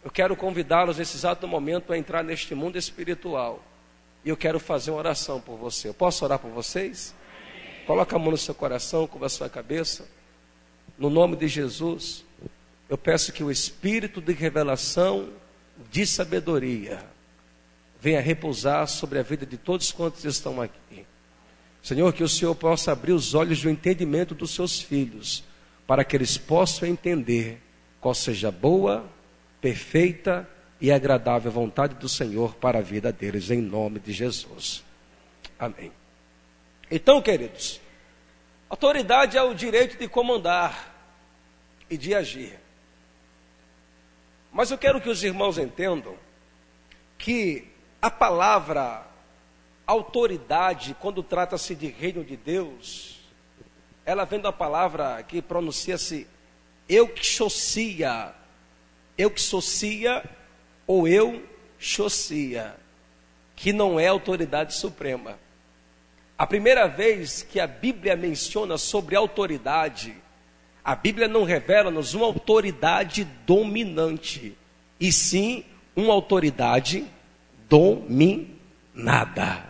eu quero convidá-los nesse exato momento a entrar neste mundo espiritual. E eu quero fazer uma oração por você. Eu posso orar por vocês? Coloca a mão no seu coração, cubra a sua cabeça. No nome de Jesus, eu peço que o Espírito de revelação, de sabedoria, venha repousar sobre a vida de todos quantos estão aqui. Senhor, que o Senhor possa abrir os olhos do entendimento dos seus filhos, para que eles possam entender qual seja a boa, perfeita e agradável vontade do Senhor para a vida deles, em nome de Jesus. Amém. Então, queridos, autoridade é o direito de comandar e de agir. Mas eu quero que os irmãos entendam que a palavra autoridade, quando trata-se de reino de Deus, ela vem da palavra que pronuncia-se euxocia, ou euxocia, que não é autoridade suprema. A primeira vez que a Bíblia menciona sobre autoridade, a Bíblia não revela-nos uma autoridade dominante, e sim uma autoridade dominada.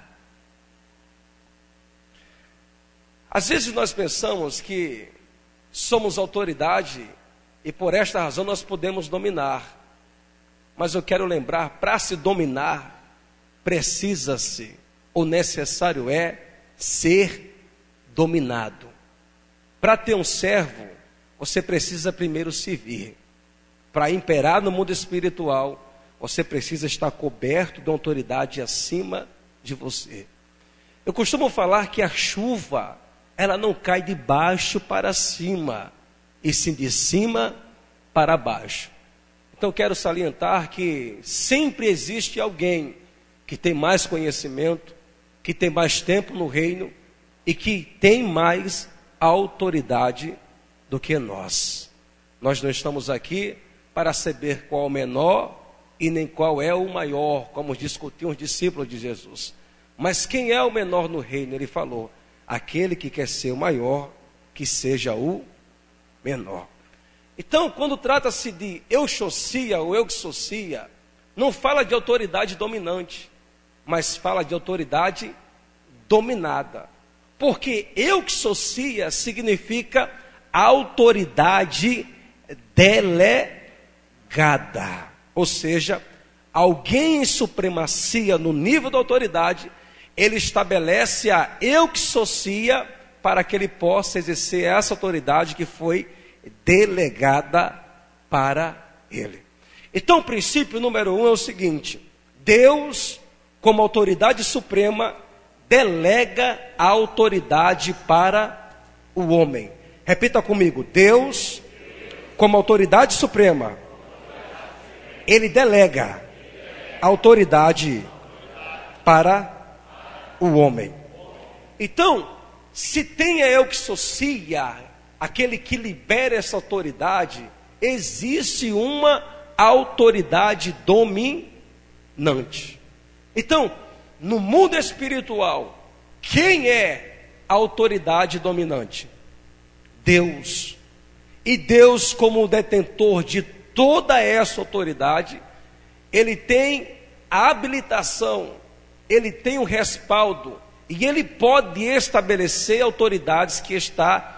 Às vezes nós pensamos que somos autoridade e por esta razão nós podemos dominar. Mas eu quero lembrar, para se dominar, precisa-se, ou necessário é, ser dominado. Para ter um servo, você precisa primeiro servir. Para imperar no mundo espiritual, você precisa estar coberto de uma autoridade acima de você. Eu costumo falar que a chuva, ela não cai de baixo para cima, e sim de cima para baixo. Então eu quero salientar que sempre existe alguém que tem mais conhecimento, que tem mais tempo no reino e que tem mais autoridade do que nós. Nós não estamos aqui para saber qual é o menor e nem qual é o maior, como discutiam os discípulos de Jesus. Mas quem é o menor no reino? Ele falou, aquele que quer ser o maior, que seja o menor. Então, quando trata-se de euxocia ou euxocia, não fala de autoridade dominante, mas fala de autoridade dominada. Porque euxocia significa autoridade delegada. Ou seja, alguém em supremacia no nível da autoridade, ele estabelece a euxocia para que ele possa exercer essa autoridade que foi delegada para ele. Então o princípio número 1 é o seguinte: Deus, como autoridade suprema, delega a autoridade para o homem. Repita comigo: Deus, como autoridade suprema, ele delega a autoridade para o homem. Então, se tem a euxocia, aquele que libera essa autoridade, existe uma autoridade dominante. Então, no mundo espiritual, quem é a autoridade dominante? Deus. E Deus, como detentor de toda essa autoridade, ele tem a habilitação, ele tem o respaldo, e ele pode estabelecer autoridades que está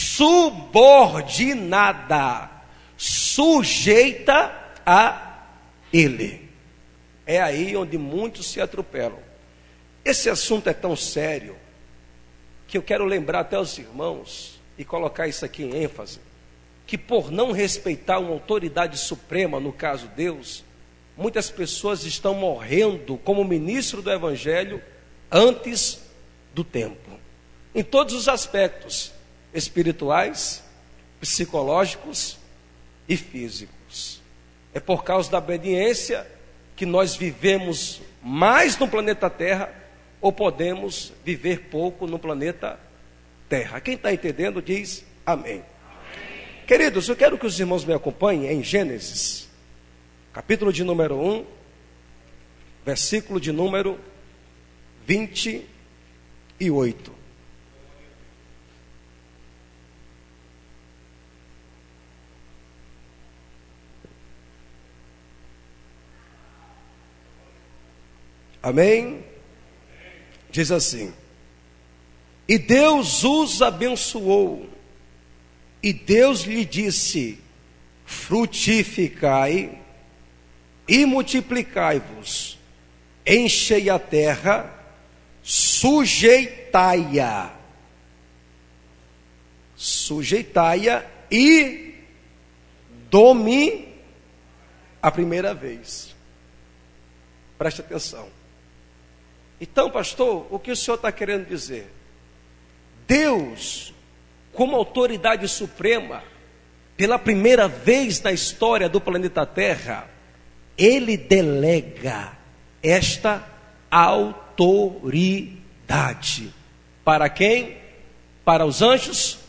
subordinada, sujeita a ele. É aí onde muitos se atropelam. Esse assunto é tão sério que eu quero lembrar até os irmãos e colocar isso aqui em ênfase, que por não respeitar uma autoridade suprema, no caso Deus, muitas pessoas estão morrendo como ministro do Evangelho antes do tempo, em todos os aspectos espirituais, psicológicos e físicos. É por causa da obediência que nós vivemos mais no planeta Terra, ou podemos viver pouco no planeta Terra. Quem está entendendo diz amém. Queridos, eu quero que os irmãos me acompanhem em Gênesis, capítulo de número 1, versículo de número 28. Amém? Diz assim: e Deus os abençoou, e Deus lhe disse: frutificai e multiplicai-vos, enchei a terra, sujeitai-a e a primeira vez. Preste atenção. Então, pastor, o que o senhor está querendo dizer? Deus, como autoridade suprema, pela primeira vez na história do planeta Terra, Ele delega esta autoridade. Para quem? Para os anjos?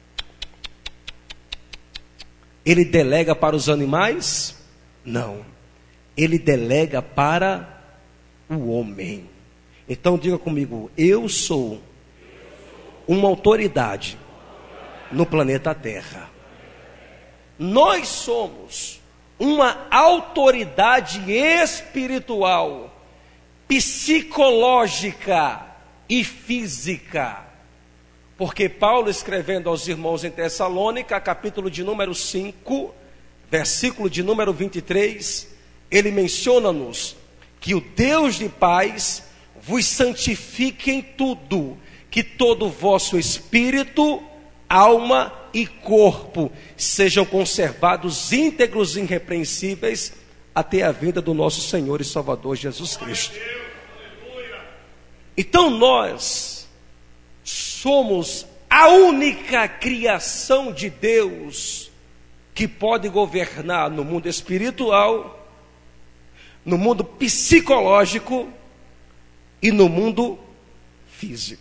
Ele delega para os animais? Não. Ele delega para o homem. Então diga comigo: eu sou uma autoridade no planeta Terra. Nós somos uma autoridade espiritual, psicológica e física. Porque Paulo, escrevendo aos irmãos em Tessalônica, capítulo de número 5, versículo de número 23, ele menciona-nos que o Deus de paz vos santifique em tudo, que todo o vosso espírito, alma e corpo sejam conservados íntegros e irrepreensíveis até a vinda do nosso Senhor e Salvador Jesus Cristo. Então nós somos a única criação de Deus que pode governar no mundo espiritual, no mundo psicológico e no mundo físico.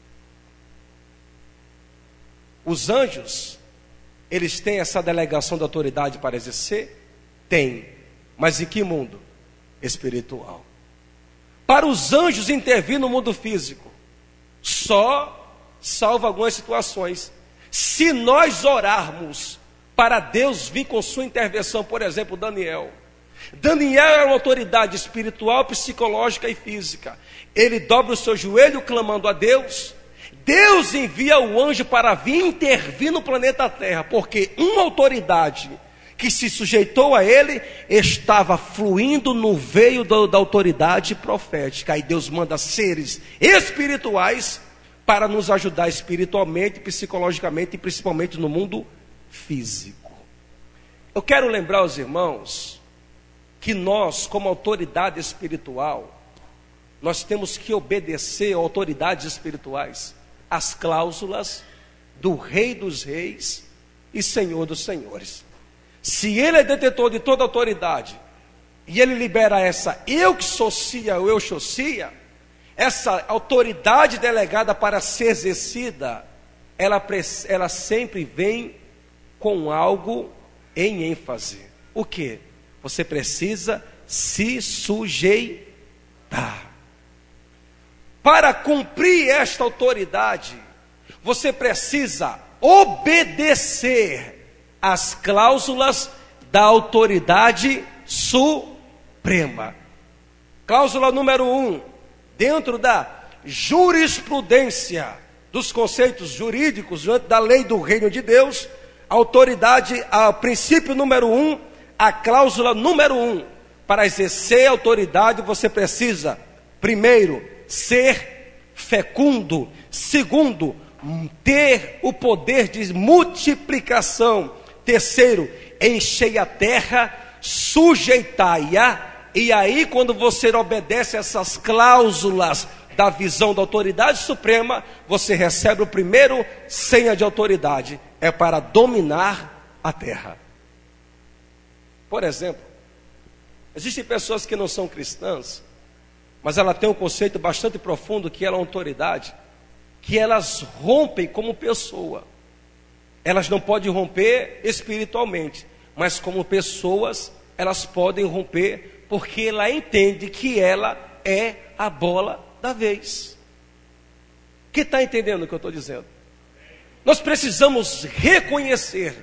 Os anjos, eles têm essa delegação de autoridade para exercer? Tem. Mas em que mundo? Espiritual. Para os anjos intervir no mundo físico, só salva algumas situações. Se nós orarmos para Deus vir com sua intervenção, por exemplo, Daniel é uma autoridade espiritual, psicológica e física. Ele dobra o seu joelho clamando a Deus. Deus envia o anjo para vir intervir no planeta Terra, porque uma autoridade que se sujeitou a ele estava fluindo no veio da autoridade profética. Aí Deus manda seres espirituais para nos ajudar espiritualmente, psicologicamente e principalmente no mundo físico. Eu quero lembrar aos irmãos que nós, como autoridade espiritual, nós temos que obedecer a autoridades espirituais, as cláusulas do Rei dos Reis e Senhor dos Senhores. Se Ele é detentor de toda autoridade e Ele libera essa eu que socia, ou eu socia, essa autoridade delegada para ser exercida, ela sempre vem com algo em ênfase. O que? Você precisa se sujeitar. Para cumprir esta autoridade, você precisa obedecer às cláusulas da autoridade suprema. Cláusula número 1, dentro da jurisprudência dos conceitos jurídicos diante da lei do reino de Deus, a autoridade, a princípio número 1, a cláusula número 1, para exercer a autoridade você precisa, primeiro, ser fecundo. Segundo, ter o poder de multiplicação. Terceiro, encher a terra, sujeitai-a. E aí, quando você obedece essas cláusulas da visão da autoridade suprema, você recebe o primeiro senha de autoridade. É para dominar a terra. Por exemplo, existem pessoas que não são cristãs, mas ela tem um conceito bastante profundo que ela é uma autoridade, que elas rompem como pessoa. Elas não podem romper espiritualmente, mas como pessoas, elas podem romper, porque ela entende que ela é a bola da vez. Quem está entendendo o que eu estou dizendo? Nós precisamos reconhecer,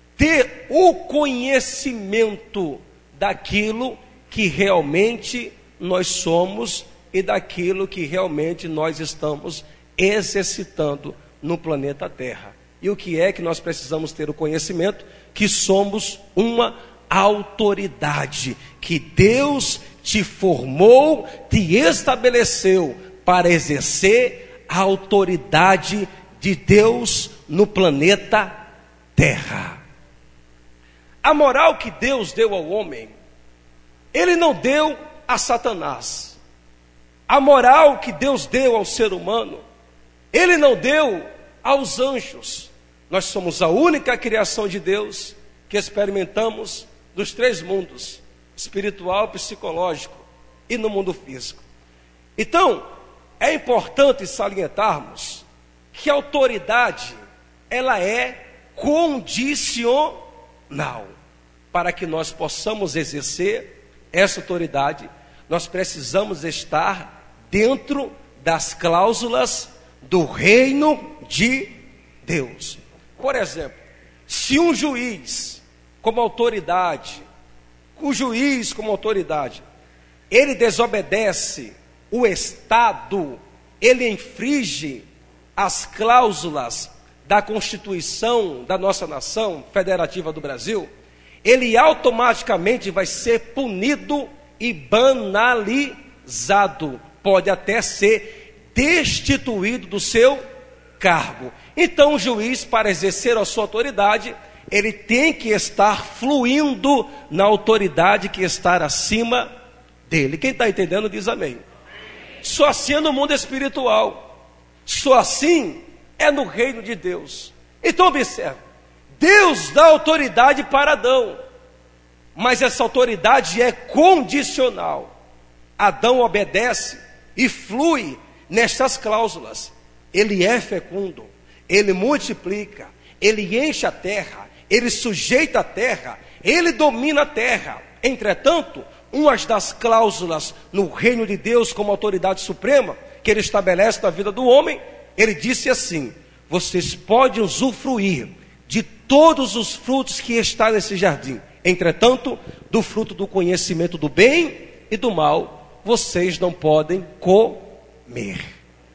ter o conhecimento daquilo que realmente nós somos e daquilo que realmente nós estamos exercitando no planeta Terra. E o que é que nós precisamos ter o conhecimento? Que somos uma autoridade, que Deus te formou, te estabeleceu para exercer a autoridade de Deus no planeta Terra. A moral que Deus deu ao homem, Ele não deu a Satanás. A moral que Deus deu ao ser humano, Ele não deu aos anjos. Nós somos a única criação de Deus que experimentamos dos três mundos, espiritual, psicológico e no mundo físico. Então, é importante salientarmos que a autoridade, ela é condicional. Para que nós possamos exercer essa autoridade, nós precisamos estar dentro das cláusulas do reino de Deus. Por exemplo, se um juiz como autoridade, ele desobedece o Estado, ele infringe as cláusulas da Constituição da nossa nação federativa do Brasil, ele automaticamente vai ser punido e banalizado, pode até ser destituído do seu cargo. Então o juiz, para exercer a sua autoridade, ele tem que estar fluindo na autoridade que está acima dele. Quem está entendendo diz amém. Só assim é no mundo espiritual, só assim é no reino de Deus. Então observe, Deus dá autoridade para Adão, mas essa autoridade é condicional. Adão obedece e flui nestas cláusulas. Ele é fecundo, ele multiplica, ele enche a terra, ele sujeita a terra, ele domina a terra. Entretanto, uma das cláusulas no reino de Deus como autoridade suprema, que ele estabelece na vida do homem, ele disse assim: vocês podem usufruir de todos os frutos que estão nesse jardim. Entretanto, do fruto do conhecimento do bem e do mal, vocês não podem comer.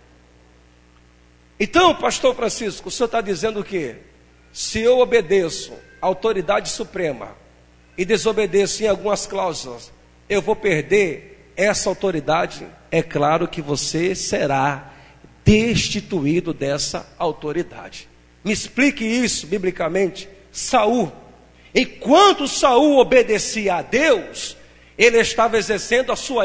Então, pastor Francisco, o senhor está dizendo que se eu obedeço à autoridade suprema e desobedeço em algumas cláusulas, eu vou perder essa autoridade? É claro que você será destituído dessa autoridade. Me explique isso biblicamente. Saul, enquanto Saul obedecia a Deus, ele estava exercendo a sua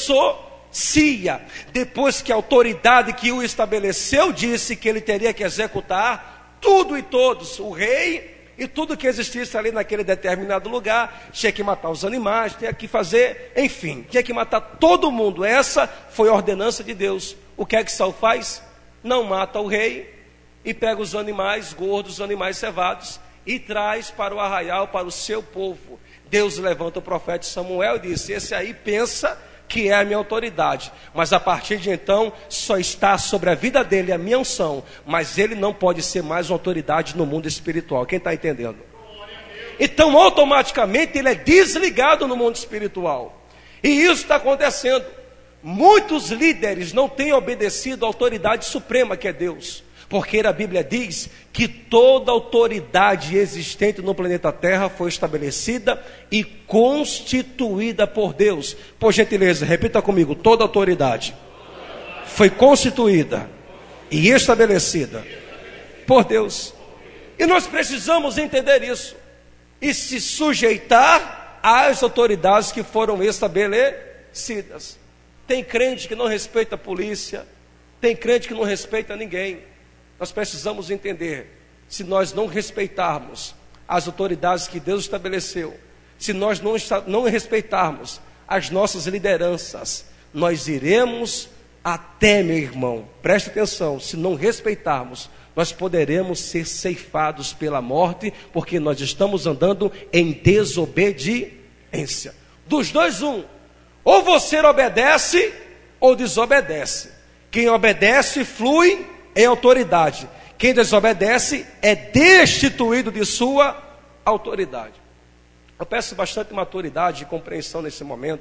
euxocia. Depois que a autoridade que o estabeleceu disse que ele teria que executar tudo e todos, o rei e tudo que existisse ali naquele determinado lugar, tinha que matar os animais, tinha que fazer, enfim, tinha que matar todo mundo. Essa foi a ordenança de Deus. O que é que Saul faz? Não mata o rei e pega os animais gordos, os animais cevados, e traz para o arraial, para o seu povo. Deus levanta o profeta Samuel e disse: esse aí pensa que é a minha autoridade, mas a partir de então só está sobre a vida dele a minha unção, mas ele não pode ser mais uma autoridade no mundo espiritual. Quem está entendendo? Então automaticamente ele é desligado no mundo espiritual, e isso está acontecendo. Muitos líderes não têm obedecido à autoridade suprema que é Deus, porque a Bíblia diz que toda autoridade existente no planeta Terra foi estabelecida e constituída por Deus. Por gentileza, repita comigo: toda autoridade foi constituída e estabelecida por Deus. E nós precisamos entender isso e se sujeitar às autoridades que foram estabelecidas. Tem crente que não respeita a polícia, tem crente que não respeita ninguém. Nós precisamos entender, se nós não respeitarmos as autoridades que Deus estabeleceu, se nós não respeitarmos as nossas lideranças, nós iremos até, meu irmão, preste atenção, se não respeitarmos, nós poderemos ser ceifados pela morte, porque nós estamos andando em desobediência. Dos dois, ou você obedece ou desobedece. Quem obedece flui em autoridade. Quem desobedece é destituído de sua autoridade. Eu peço bastante maturidade e compreensão nesse momento,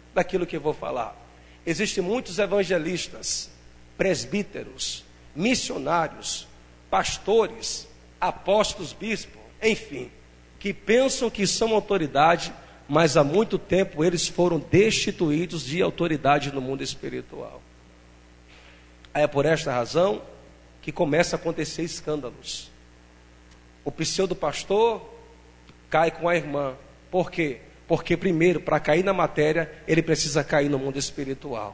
daquilo que eu vou falar. Existem muitos evangelistas, presbíteros, missionários, pastores, apóstolos, bispos, enfim, que pensam que são autoridade, mas há muito tempo eles foram destituídos de autoridade no mundo espiritual. É por esta razão que começa a acontecer escândalos. O pseudo-pastor cai com a irmã. Por quê? Porque primeiro, para cair na matéria, ele precisa cair no mundo espiritual.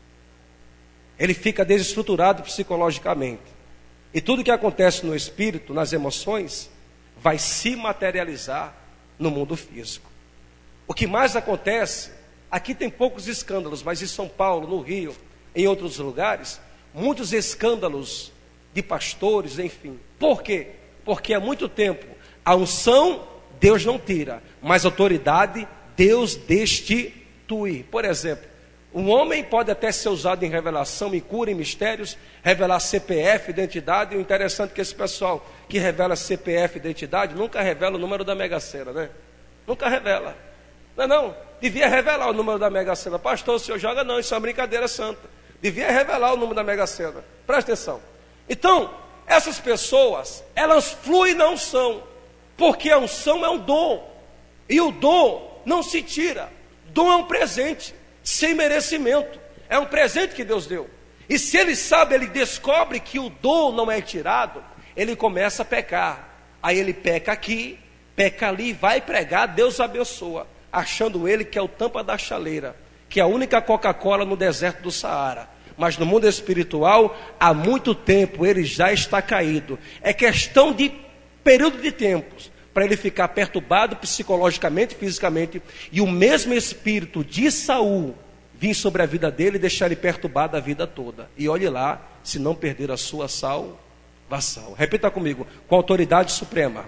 Ele fica desestruturado psicologicamente. E tudo que acontece no espírito, nas emoções, vai se materializar no mundo físico. O que mais acontece, aqui tem poucos escândalos, mas em São Paulo, no Rio, em outros lugares, muitos escândalos de pastores, enfim. Por quê? Porque há muito tempo a unção Deus não tira, mas a autoridade Deus destitui. Por exemplo, um homem pode até ser usado em revelação, em cura, em mistérios, revelar CPF, identidade. E o interessante é que esse pessoal que revela CPF, identidade, nunca revela o número da Mega Sena, né? Nunca revela. Não, devia revelar o número da Mega Sena. Pastor, o senhor joga? Não, isso é uma brincadeira santa. Devia revelar o número da Mega Sena. Presta atenção. Então, essas pessoas, elas fluem na unção, porque a unção é um dom, e o dom não se tira. Dom é um presente, sem merecimento, é um presente que Deus deu. E se ele sabe, ele descobre que o dom não é tirado, ele começa a pecar. Aí ele peca aqui, peca ali, vai pregar, Deus abençoa, achando ele que é o tampa da chaleira, que é a única Coca-Cola no deserto do Saara. Mas no mundo espiritual, há muito tempo ele já está caído. É questão de período de tempos para ele ficar perturbado psicologicamente, fisicamente, e o mesmo espírito de Saul vir sobre a vida dele e deixar ele perturbado a vida toda. E olhe lá, se não perder a sua salvação. Repita comigo: com autoridade suprema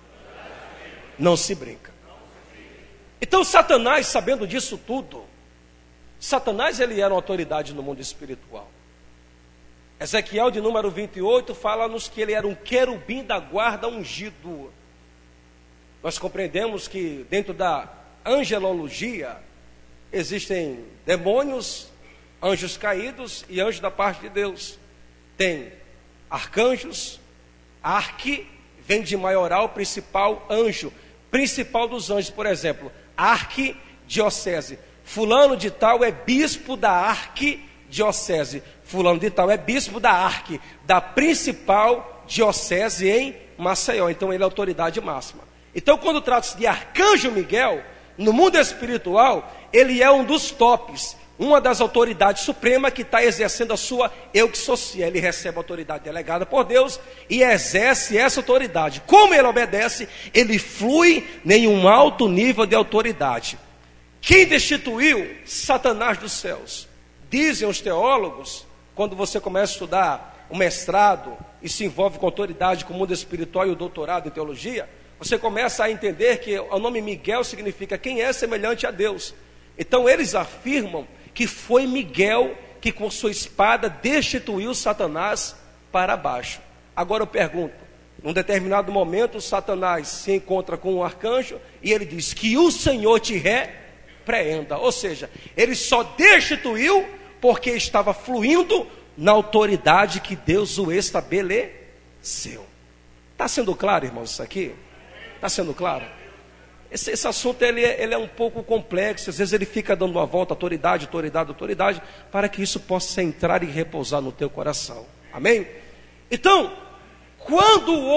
não se brinca. Então Satanás, sabendo disso tudo, Satanás, ele era uma autoridade no mundo espiritual. Ezequiel de número 28 fala-nos que ele era um querubim da guarda ungido. Nós compreendemos que dentro da angelologia existem demônios, anjos caídos e anjos da parte de Deus. Tem arcanjos, arque, vem de maioral, principal, anjo. Principal dos anjos, por exemplo, arquidiocese. Fulano de tal é bispo da arquidiocese. Fulano de tal é bispo da arque, da principal diocese em Maceió. Então ele é autoridade máxima. Então quando trata-se de arcanjo Miguel, no mundo espiritual, ele é um dos tops, uma das autoridades supremas que está exercendo a sua euxocia. Ele recebe a autoridade delegada por Deus e exerce essa autoridade. Como ele obedece, ele flui em um alto nível de autoridade. Quem destituiu Satanás dos céus? Dizem os teólogos, quando você começa a estudar o mestrado e se envolve com autoridade, com o mundo espiritual e o doutorado em teologia, você começa a entender que o nome Miguel significa quem é semelhante a Deus. Então eles afirmam que foi Miguel que com sua espada destituiu Satanás para baixo. Agora eu pergunto, num determinado momento Satanás se encontra com um arcanjo e ele diz que o Senhor te repreenda. Ou seja, ele só destituiu porque estava fluindo na autoridade que Deus o estabeleceu. Está sendo claro, irmãos, isso aqui? Está sendo claro? Esse assunto ele é um pouco complexo. Às vezes ele fica dando uma volta, autoridade, para que isso possa entrar e repousar no teu coração. Amém? Então, quando o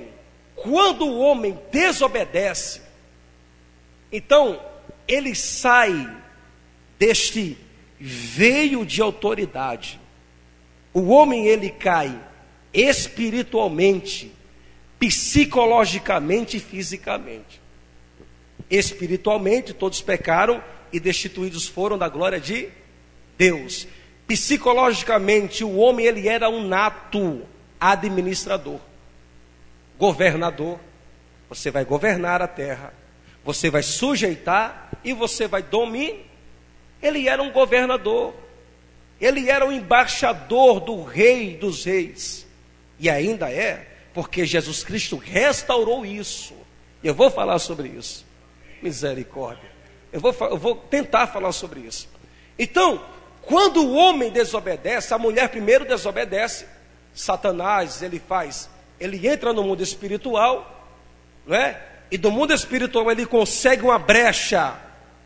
homem desobedece, então ele sai deste veio de autoridade. O homem ele cai espiritualmente, psicologicamente e fisicamente. Espiritualmente todos pecaram e destituídos foram da glória de Deus. Psicologicamente o homem ele era um nato administrador, governador. Você vai governar a terra, você vai sujeitar e você vai dominar. Ele era um governador, ele era o embaixador do rei dos reis, e ainda é, porque Jesus Cristo restaurou isso. Eu vou falar sobre isso. Misericórdia. Eu vou tentar falar sobre isso. Então, quando o homem desobedece, a mulher primeiro desobedece, Satanás, ele entra no mundo espiritual, não é? E do mundo espiritual ele consegue uma brecha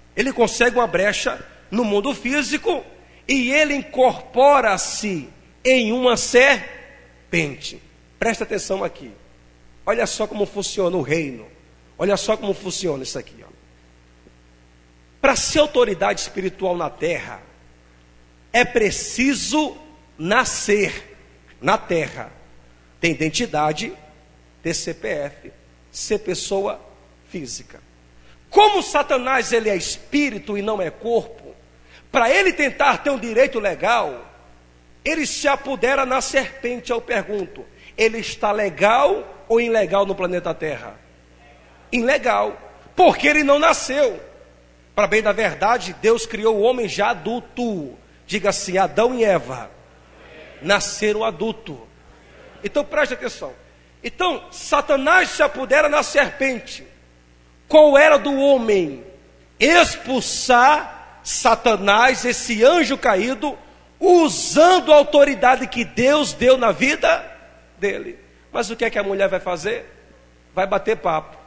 no mundo físico, e ele incorpora-se em uma serpente. Presta atenção aqui. Olha só como funciona o reino. Olha só como funciona isso aqui. Para ser autoridade espiritual na terra, é preciso nascer na terra. Ter identidade, ter CPF, ser pessoa física. Como Satanás ele é espírito e não é corpo, para ele tentar ter um direito legal, ele se apodera na serpente. Eu pergunto, ele está legal ou ilegal no planeta Terra? Ilegal, porque ele não nasceu. Para bem da verdade, Deus criou o homem já adulto. Diga assim, Adão e Eva nasceram adulto. Então preste atenção. Então, Satanás se apodera na serpente. Qual era do homem? Expulsar Satanás, esse anjo caído, usando a autoridade que Deus deu na vida dele. Mas o que é que a mulher vai fazer? Vai bater papo.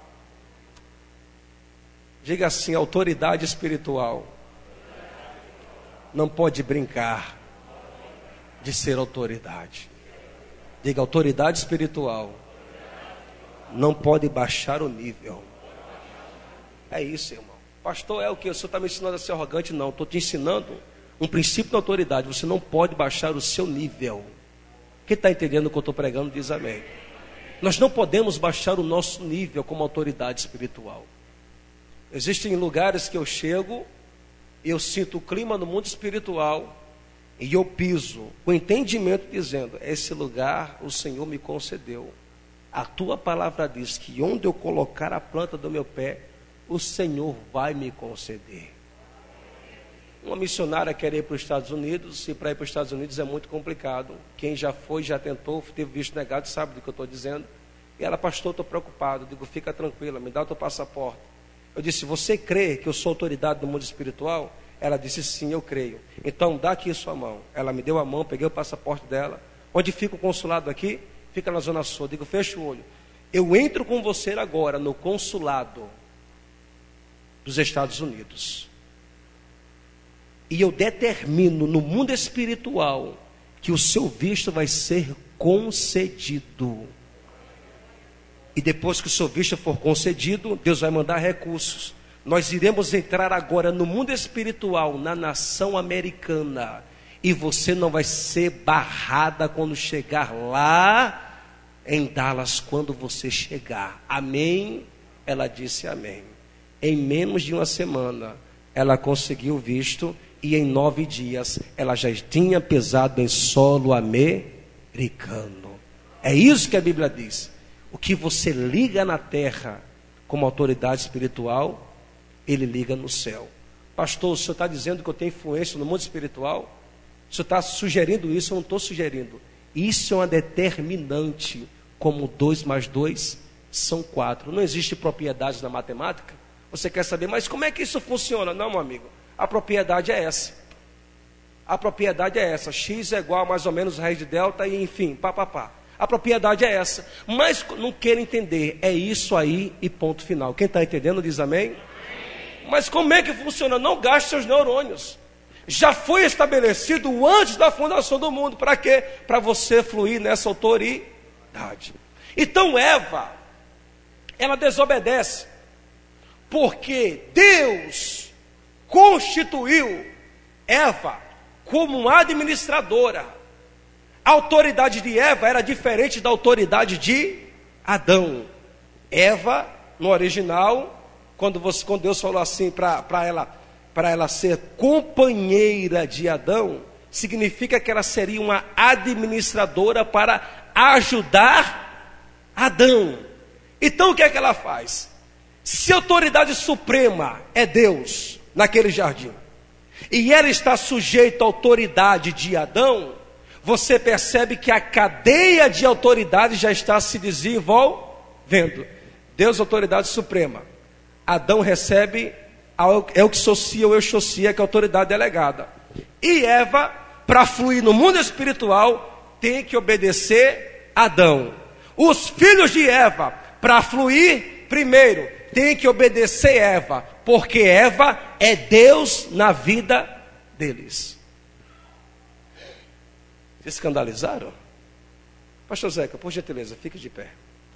Diga assim, autoridade espiritual não pode brincar de ser autoridade. Diga, autoridade espiritual não pode baixar o nível. É isso, irmão. Pastor, é o que? O senhor está me ensinando a ser arrogante? Não, estou te ensinando um princípio da autoridade. Você não pode baixar o seu nível. Quem está entendendo o que eu estou pregando diz amém. Nós não podemos baixar o nosso nível como autoridade espiritual. Existem lugares que eu chego, eu sinto o clima no mundo espiritual e eu piso com entendimento dizendo, esse lugar o Senhor me concedeu. A tua palavra diz que onde eu colocar a planta do meu pé, o Senhor vai me conceder. Uma missionária quer ir para os Estados Unidos, e para ir para os Estados Unidos é muito complicado. Quem já foi, já tentou, teve visto negado, sabe do que eu estou dizendo. E ela, pastor, estou preocupado. Eu digo, fica tranquila, me dá o teu passaporte. Eu disse, você crê que eu sou autoridade no mundo espiritual? Ela disse, sim, eu creio. Então, dá aqui a sua mão. Ela me deu a mão, peguei o passaporte dela. Onde fica o consulado aqui? Fica na Zona Sul. Eu digo, fecha o olho. Eu entro com você agora no consulado dos Estados Unidos. E eu determino no mundo espiritual que o seu visto vai ser concedido. E depois que o seu visto for concedido, Deus vai mandar recursos. Nós iremos entrar agora no mundo espiritual, na nação americana. E você não vai ser barrada quando chegar lá em Dallas, quando você chegar. Amém? Ela disse amém. Em menos de uma semana, ela conseguiu o visto. E em 9 dias, ela já tinha pisado em solo americano. É isso que a Bíblia diz. O que você liga na terra como autoridade espiritual, ele liga no céu. Pastor, o senhor está dizendo que eu tenho influência no mundo espiritual? O senhor está sugerindo isso? Eu não estou sugerindo. Isso é uma determinante. Como 2 mais 2 são 4. Não existe propriedade na matemática? Você quer saber, mas como é que isso funciona? Não, meu amigo. A propriedade é essa. A propriedade é essa. X é igual a mais ou menos raiz de delta e enfim, pá. A propriedade é essa. Mas não quero entender. É isso aí e ponto final. Quem está entendendo diz amém? Mas como é que funciona? Não gaste seus neurônios. Já foi estabelecido antes da fundação do mundo. Para quê? Para você fluir nessa autoridade. Então Eva, ela desobedece. Porque Deus constituiu Eva como uma administradora. A autoridade de Eva era diferente da autoridade de Adão. Eva, no original, quando Deus falou assim para ela ser companheira de Adão, significa que ela seria uma administradora para ajudar Adão. Então o que é que ela faz? Se a autoridade suprema é Deus naquele jardim, e ela está sujeita à autoridade de Adão, você percebe que a cadeia de autoridade já está se desenvolvendo. Deus, autoridade suprema. Adão recebe é o que socia ou euxocia, que é a autoridade delegada. E Eva, para fluir no mundo espiritual, tem que obedecer a Adão. Os filhos de Eva, para fluir, primeiro, tem que obedecer Eva, porque Eva é Deus na vida deles. Se escandalizaram? Pastor Zeca, por gentileza, fique de pé.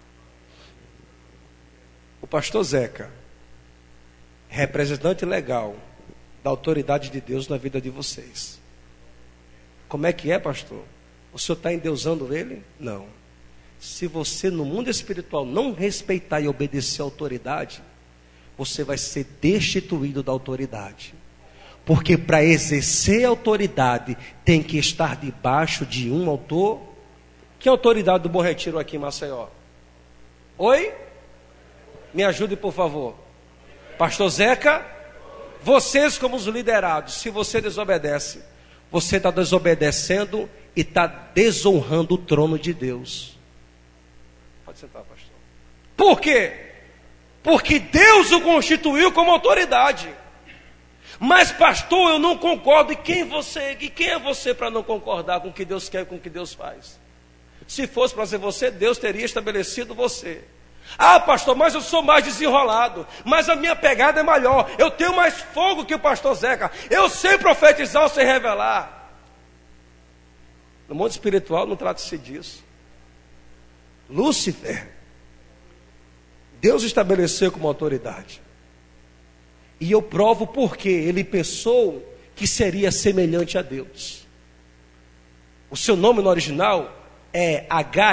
O pastor Zeca, representante legal da autoridade de Deus na vida de vocês. Como é que é, pastor? O senhor está endeusando ele? Não. Se você no mundo espiritual não respeitar e obedecer a autoridade, você vai ser destituído da autoridade. Porque para exercer a autoridade, tem que estar debaixo de um autor. Que autoridade do Bom Retiro aqui em Maceió? Oi? Me ajude, por favor. Pastor Zeca, vocês como os liderados, se você desobedece, você está desobedecendo e está desonrando o trono de Deus. Pode sentar, pastor. Por quê? Porque Deus o constituiu como autoridade. Mas pastor, eu não concordo. E quem é você para não concordar com o que Deus quer e com o que Deus faz? Se fosse para ser você, Deus teria estabelecido você. Ah, pastor, mas eu sou mais desenrolado, mas a minha pegada é maior, eu tenho mais fogo que o pastor Zeca, eu sei profetizar ou sei revelar. No mundo espiritual não trata-se disso. Lúcifer, Deus estabeleceu como autoridade. E eu provo porque ele pensou que seria semelhante a Deus. O seu nome no original é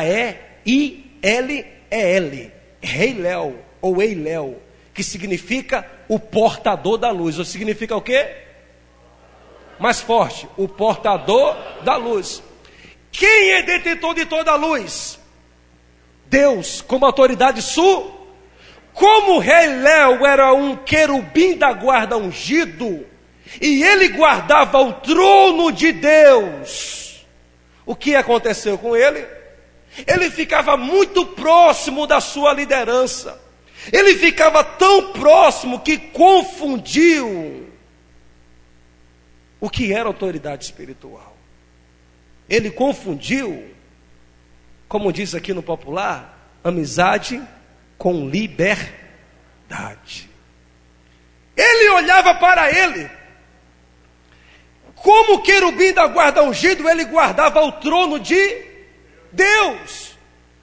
H-E-I-L-E-L, Heiléu ou Eiléu, que significa o portador da luz. Ou significa o quê? Mais forte, o portador da luz. Quem é detentor de toda a luz? Deus, como autoridade sua. Como Heiléu era um querubim da guarda ungido, e ele guardava o trono de Deus, o que aconteceu com ele? Ele ficava muito próximo da sua liderança. Ele ficava tão próximo que confundiu o que era autoridade espiritual. Ele confundiu, como diz aqui no popular, amizade com liberdade. Ele olhava para ele. Como querubim da guarda ungido, ele guardava o trono de Deus.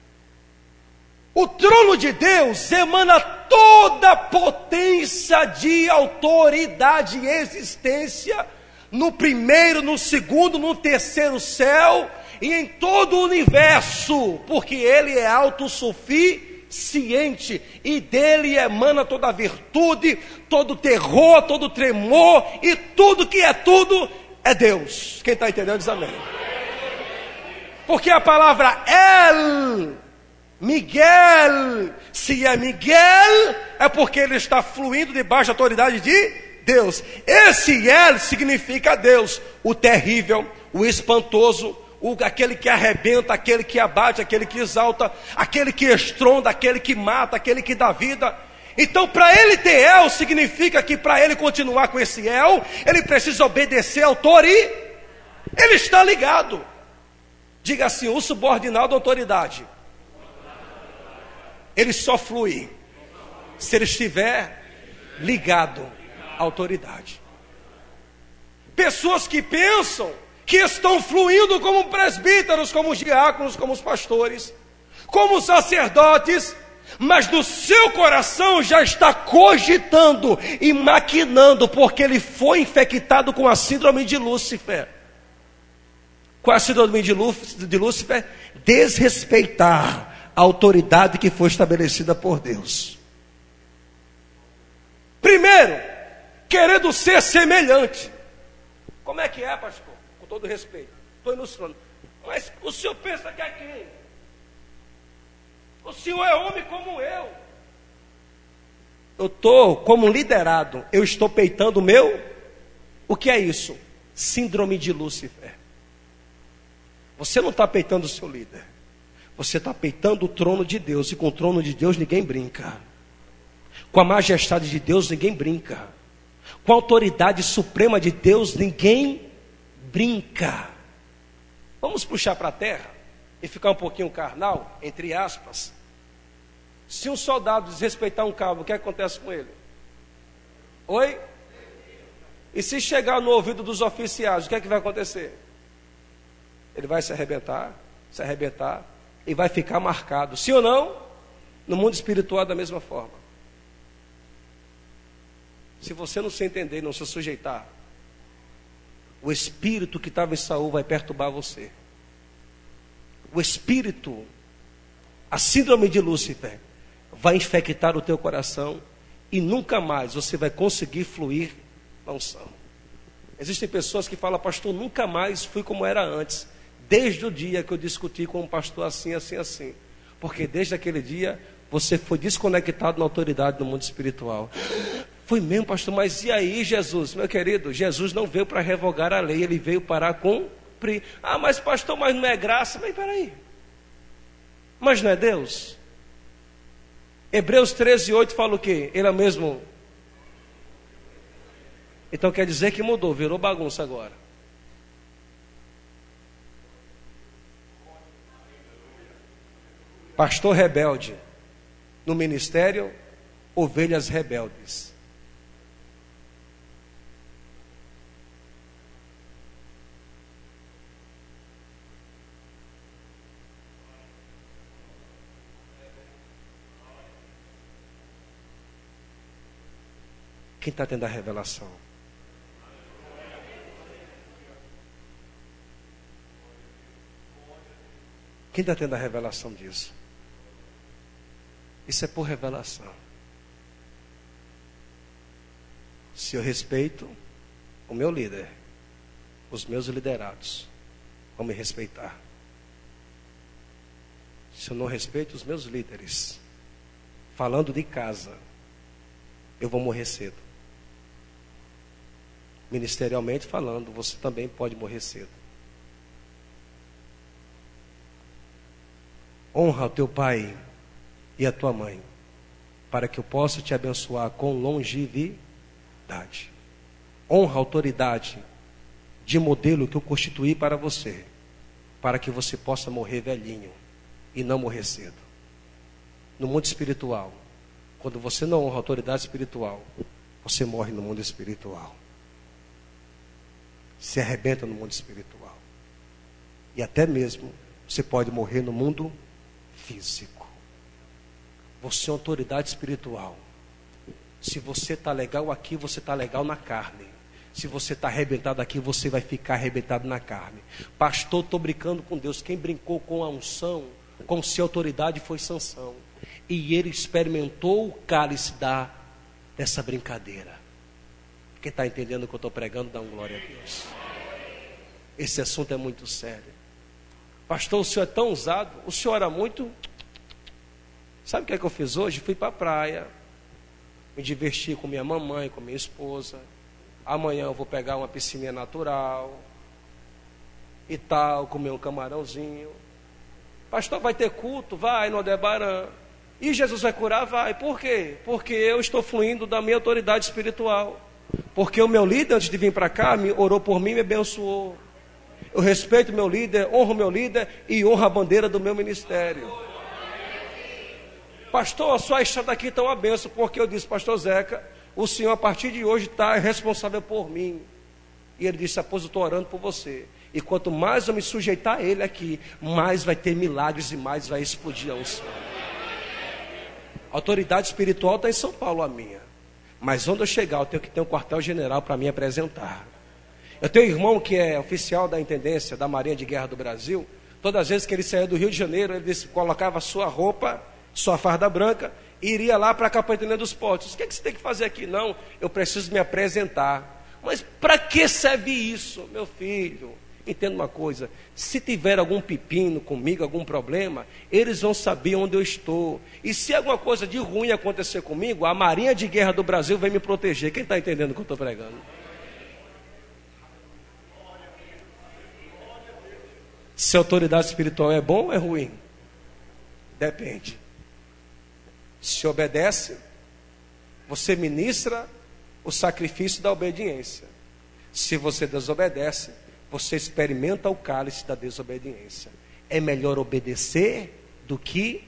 O trono de Deus emana toda a potência de autoridade e existência no primeiro, no segundo, no terceiro céu e em todo o universo, porque ele é autossuficiente e dele emana toda a virtude, todo o terror, todo o tremor e tudo que é tudo é Deus. Quem está entendendo diz amém. Porque a palavra El, Miguel, se é Miguel, é porque ele está fluindo debaixo da autoridade de Deus. Esse El significa Deus, o terrível, o espantoso, aquele que arrebenta, aquele que abate, aquele que exalta, aquele que estronda, aquele que mata, aquele que dá vida. Então, para ele ter El, significa que para ele continuar com esse El, ele precisa obedecer ao autoridade. Ele está ligado. Diga assim, o subordinado da autoridade, ele só flui se ele estiver ligado à autoridade. Pessoas que pensam que estão fluindo como presbíteros, como os diáconos, como os pastores, como os sacerdotes, mas do seu coração já está cogitando e maquinando, porque ele foi infectado com a síndrome de Lúcifer. Qual é a síndrome de Lúcifer? Desrespeitar a autoridade que foi estabelecida por Deus. Primeiro, querendo ser semelhante. Como é que é, pastor? Com todo respeito, estou ilustrando. Mas o senhor pensa que é quem? O senhor é homem como eu. Eu estou como liderado, eu estou peitando o meu. O que é isso? Síndrome de Lúcifer. Você não está peitando o seu líder. Você está peitando o trono de Deus. E com o trono de Deus ninguém brinca. Com a majestade de Deus ninguém brinca. Com a autoridade suprema de Deus, ninguém brinca. Vamos puxar para a terra e ficar um pouquinho carnal, entre aspas. Se um soldado desrespeitar um cabo, o que acontece com ele? Oi? E se chegar no ouvido dos oficiais, o que é que vai acontecer? Ele vai se arrebentar e vai ficar marcado. Sim ou não? No mundo espiritual da mesma forma. Se você não se entender, não se sujeitar, o espírito que estava em Saul vai perturbar você. O espírito, a síndrome de Lúcifer, vai infectar o teu coração e nunca mais você vai conseguir fluir na unção. Existem pessoas que falam, pastor, nunca mais fui como era antes, desde o dia que eu discuti com um pastor assim, assim, assim. Porque desde aquele dia você foi desconectado na autoridade do mundo espiritual. Foi mesmo, pastor, mas e aí, Jesus? Meu querido, Jesus não veio para revogar a lei, ele veio para cumprir. Ah, mas pastor, mas não é graça? Mas peraí, mas não é Deus? Hebreus 13:8 fala o quê? Ele é mesmo. Então quer dizer que mudou, virou bagunça agora. Pastor rebelde no ministério, ovelhas rebeldes. Quem está tendo a revelação? Quem está tendo a revelação disso? Isso é por revelação. Se eu respeito o meu líder, os meus liderados vão me respeitar. Se eu não respeito os meus líderes, falando de casa, eu vou morrer cedo. Ministerialmente falando, você também pode morrer cedo. Honra o teu pai e a tua mãe, para que eu possa te abençoar com longevidade. Honra a autoridade de modelo que eu constituí para você, para que você possa morrer velhinho e não morrer cedo. No mundo espiritual, quando você não honra a autoridade espiritual, você morre no mundo espiritual. Se arrebenta no mundo espiritual. E até mesmo você pode morrer no mundo físico. Você é uma autoridade espiritual. Se você está legal aqui, você está legal na carne. Se você está arrebentado aqui, você vai ficar arrebentado na carne. Pastor, estou brincando com Deus. Quem brincou com a unção, com se a autoridade foi Sansão. E ele experimentou o cálice dessa brincadeira. Quem está entendendo o que eu estou pregando, dá uma glória a Deus. Esse assunto é muito sério. Pastor, o senhor é tão ousado, o senhor era muito... Sabe o que é que eu fiz hoje? Fui para a praia, me diverti com minha mamãe, com minha esposa. Amanhã eu vou pegar uma piscininha natural e tal, comer um camarãozinho. Pastor, vai ter culto? Vai, no Aldebaran. E Jesus vai curar? Vai. Por quê? Porque eu estou fluindo da minha autoridade espiritual. Porque o meu líder, antes de vir para cá, orou por mim e me abençoou. Eu respeito o meu líder, honro o meu líder e honro a bandeira do meu ministério. Pastor, a sua estrada aqui está uma benção. Porque eu disse, pastor Zeca, o senhor a partir de hoje está responsável por mim. E ele disse, após eu estou orando por você. E quanto mais eu me sujeitar a ele aqui, mais vai ter milagres e mais vai explodir a unção. A autoridade espiritual está em São Paulo, a minha. Mas onde eu chegar, eu tenho que ter um quartel-general para me apresentar. Eu tenho um irmão que é oficial da intendência da Marinha de Guerra do Brasil. Todas as vezes que ele saía do Rio de Janeiro, ele colocava sua roupa, sua farda branca, e iria lá para a Capitania dos Portos. O que você tem que fazer aqui? Não, eu preciso me apresentar. Mas para que serve isso, meu filho? Entenda uma coisa, se tiver algum pepino comigo, algum problema, eles vão saber onde eu estou. E se alguma coisa de ruim acontecer comigo, a Marinha de Guerra do Brasil vai me proteger. Quem está entendendo o que eu estou pregando? Se a autoridade espiritual é bom ou é ruim? Depende. Se obedece, você ministra o sacrifício da obediência. Se você desobedece, você experimenta o cálice da desobediência. É melhor obedecer do que...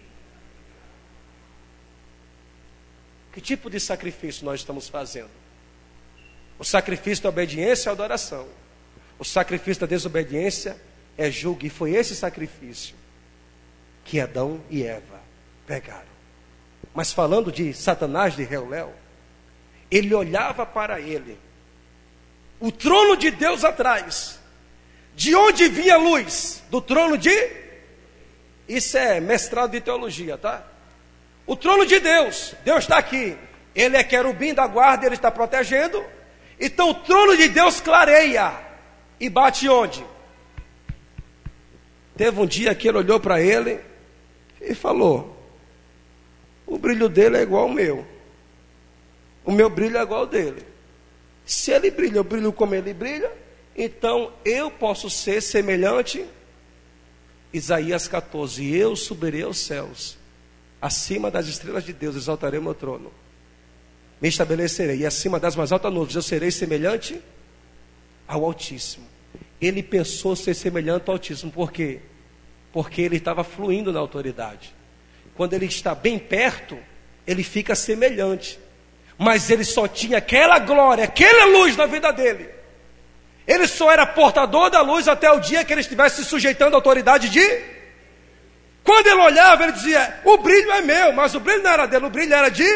Que tipo de sacrifício nós estamos fazendo? O sacrifício da obediência é adoração. O sacrifício da desobediência é julgo. E foi esse sacrifício que Adão e Eva pegaram. Mas falando de Satanás, de Reuel, ele olhava para ele, o trono de Deus atrás. De onde vinha a luz? Do trono de... Isso é mestrado de teologia, tá? O trono de Deus, Deus está aqui. Ele é querubim da guarda, ele está protegendo. Então o trono de Deus clareia. E bate onde? Teve um dia que ele olhou para ele e falou: o brilho dele é igual ao meu. O meu brilho é igual ao dele. Se ele brilha, eu brilho como ele brilha, então eu posso ser semelhante. Isaías 14: eu subirei aos céus, acima das estrelas de Deus, exaltarei meu trono. Me estabelecerei, e acima das mais altas nuvens eu serei semelhante ao Altíssimo. Ele pensou ser semelhante ao Altíssimo. Por quê? Porque ele estava fluindo na autoridade. Quando ele está bem perto, ele fica semelhante. Mas ele só tinha aquela glória, aquela luz na vida dele. Ele só era portador da luz até o dia que ele estivesse se sujeitando à autoridade de... Quando ele olhava, ele dizia: o brilho é meu. Mas o brilho não era dele, o brilho era de...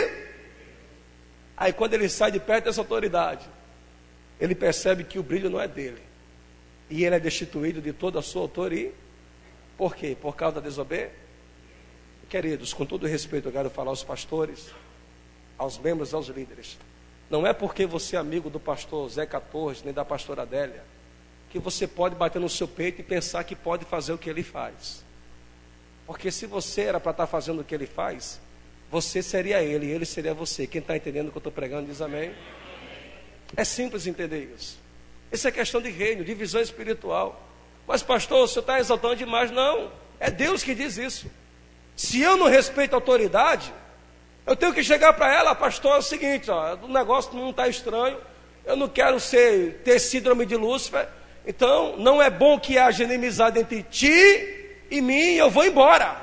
Aí quando ele sai de perto dessa autoridade, ele percebe que o brilho não é dele. E ele é destituído de toda a sua autoridade. Por quê? Por causa da desobediência? Queridos, com todo respeito, eu quero falar aos pastores, aos membros, aos líderes. Não é porque você é amigo do pastor Zé 14, nem da pastora Adélia, que você pode bater no seu peito e pensar que pode fazer o que ele faz. Porque se você era para estar fazendo o que ele faz, você seria ele e ele seria você. Quem está entendendo o que eu estou pregando diz amém. É simples entender isso. Isso é questão de reino, de visão espiritual. Mas pastor, o senhor está exaltando demais. Não, é Deus que diz isso. Se eu não respeito a autoridade, eu tenho que chegar para ela: pastor, é o seguinte, ó, o negócio não está estranho, eu não quero ter síndrome de Lúcifer, então não é bom que haja inimizade entre ti e mim, eu vou embora.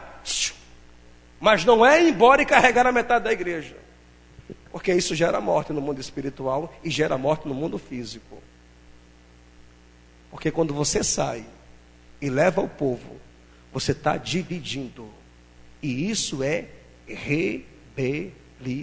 Mas não é ir embora e carregar a metade da igreja, porque isso gera morte no mundo espiritual e gera morte no mundo físico. Porque quando você sai e leva o povo, você está dividindo. E isso é rebelião.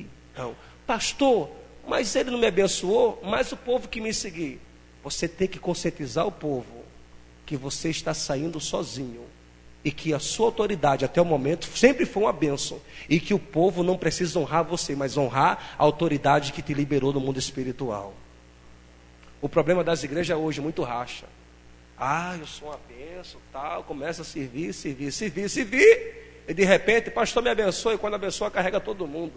Pastor, mas ele não me abençoou, mas o povo que me seguir. Você tem que conscientizar o povo que você está saindo sozinho. E que a sua autoridade até o momento sempre foi uma bênção. E que o povo não precisa honrar você, mas honrar a autoridade que te liberou do mundo espiritual. O problema das igrejas hoje é muito racha. Eu sou uma bênção, tal, começa a servir. E de repente, pastor, me abençoe. E quando abençoa, carrega todo mundo.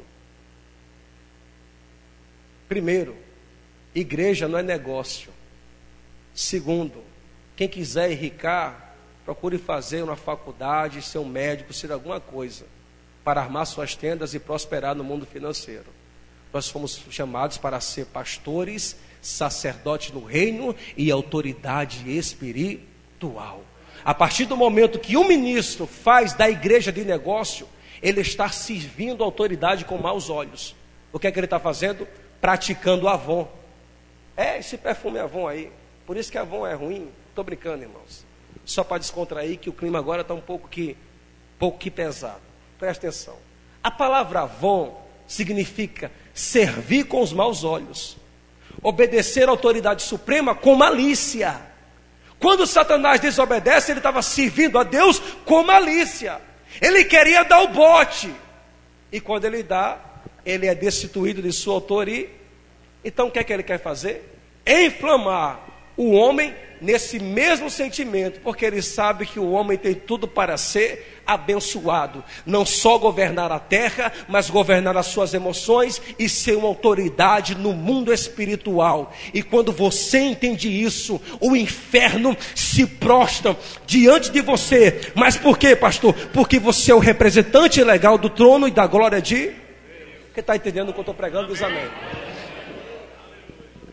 Primeiro, igreja não é negócio. Segundo, quem quiser enricar, procure fazer uma faculdade, ser um médico, ser alguma coisa, para armar suas tendas e prosperar no mundo financeiro. Nós fomos chamados para ser pastores, sacerdotes no reino e autoridade espiritual. A partir do momento que o ministro faz da igreja de negócio, ele está servindo a autoridade com maus olhos. O que é que ele está fazendo? Praticando Avon. Esse perfume Avon aí. Por isso que Avon é ruim. Estou brincando, irmãos. Só para descontrair que o clima agora está um pouco que pesado. Presta atenção. A palavra Avon significa servir com os maus olhos. Obedecer à autoridade suprema com malícia. Quando Satanás desobedece, ele estava servindo a Deus com malícia. Ele queria dar o bote. E quando ele dá, ele é destituído de sua autoridade. Então o que é que ele quer fazer? Inflamar o homem nesse mesmo sentimento, porque ele sabe que o homem tem tudo para ser abençoado, não só governar a terra, mas governar as suas emoções e ser uma autoridade no mundo espiritual. E quando você entende isso, o inferno se prostra diante de você. Mas por quê, pastor? Porque você é o representante legal do trono e da glória de... Quem está entendendo o que eu estou pregando diz amém.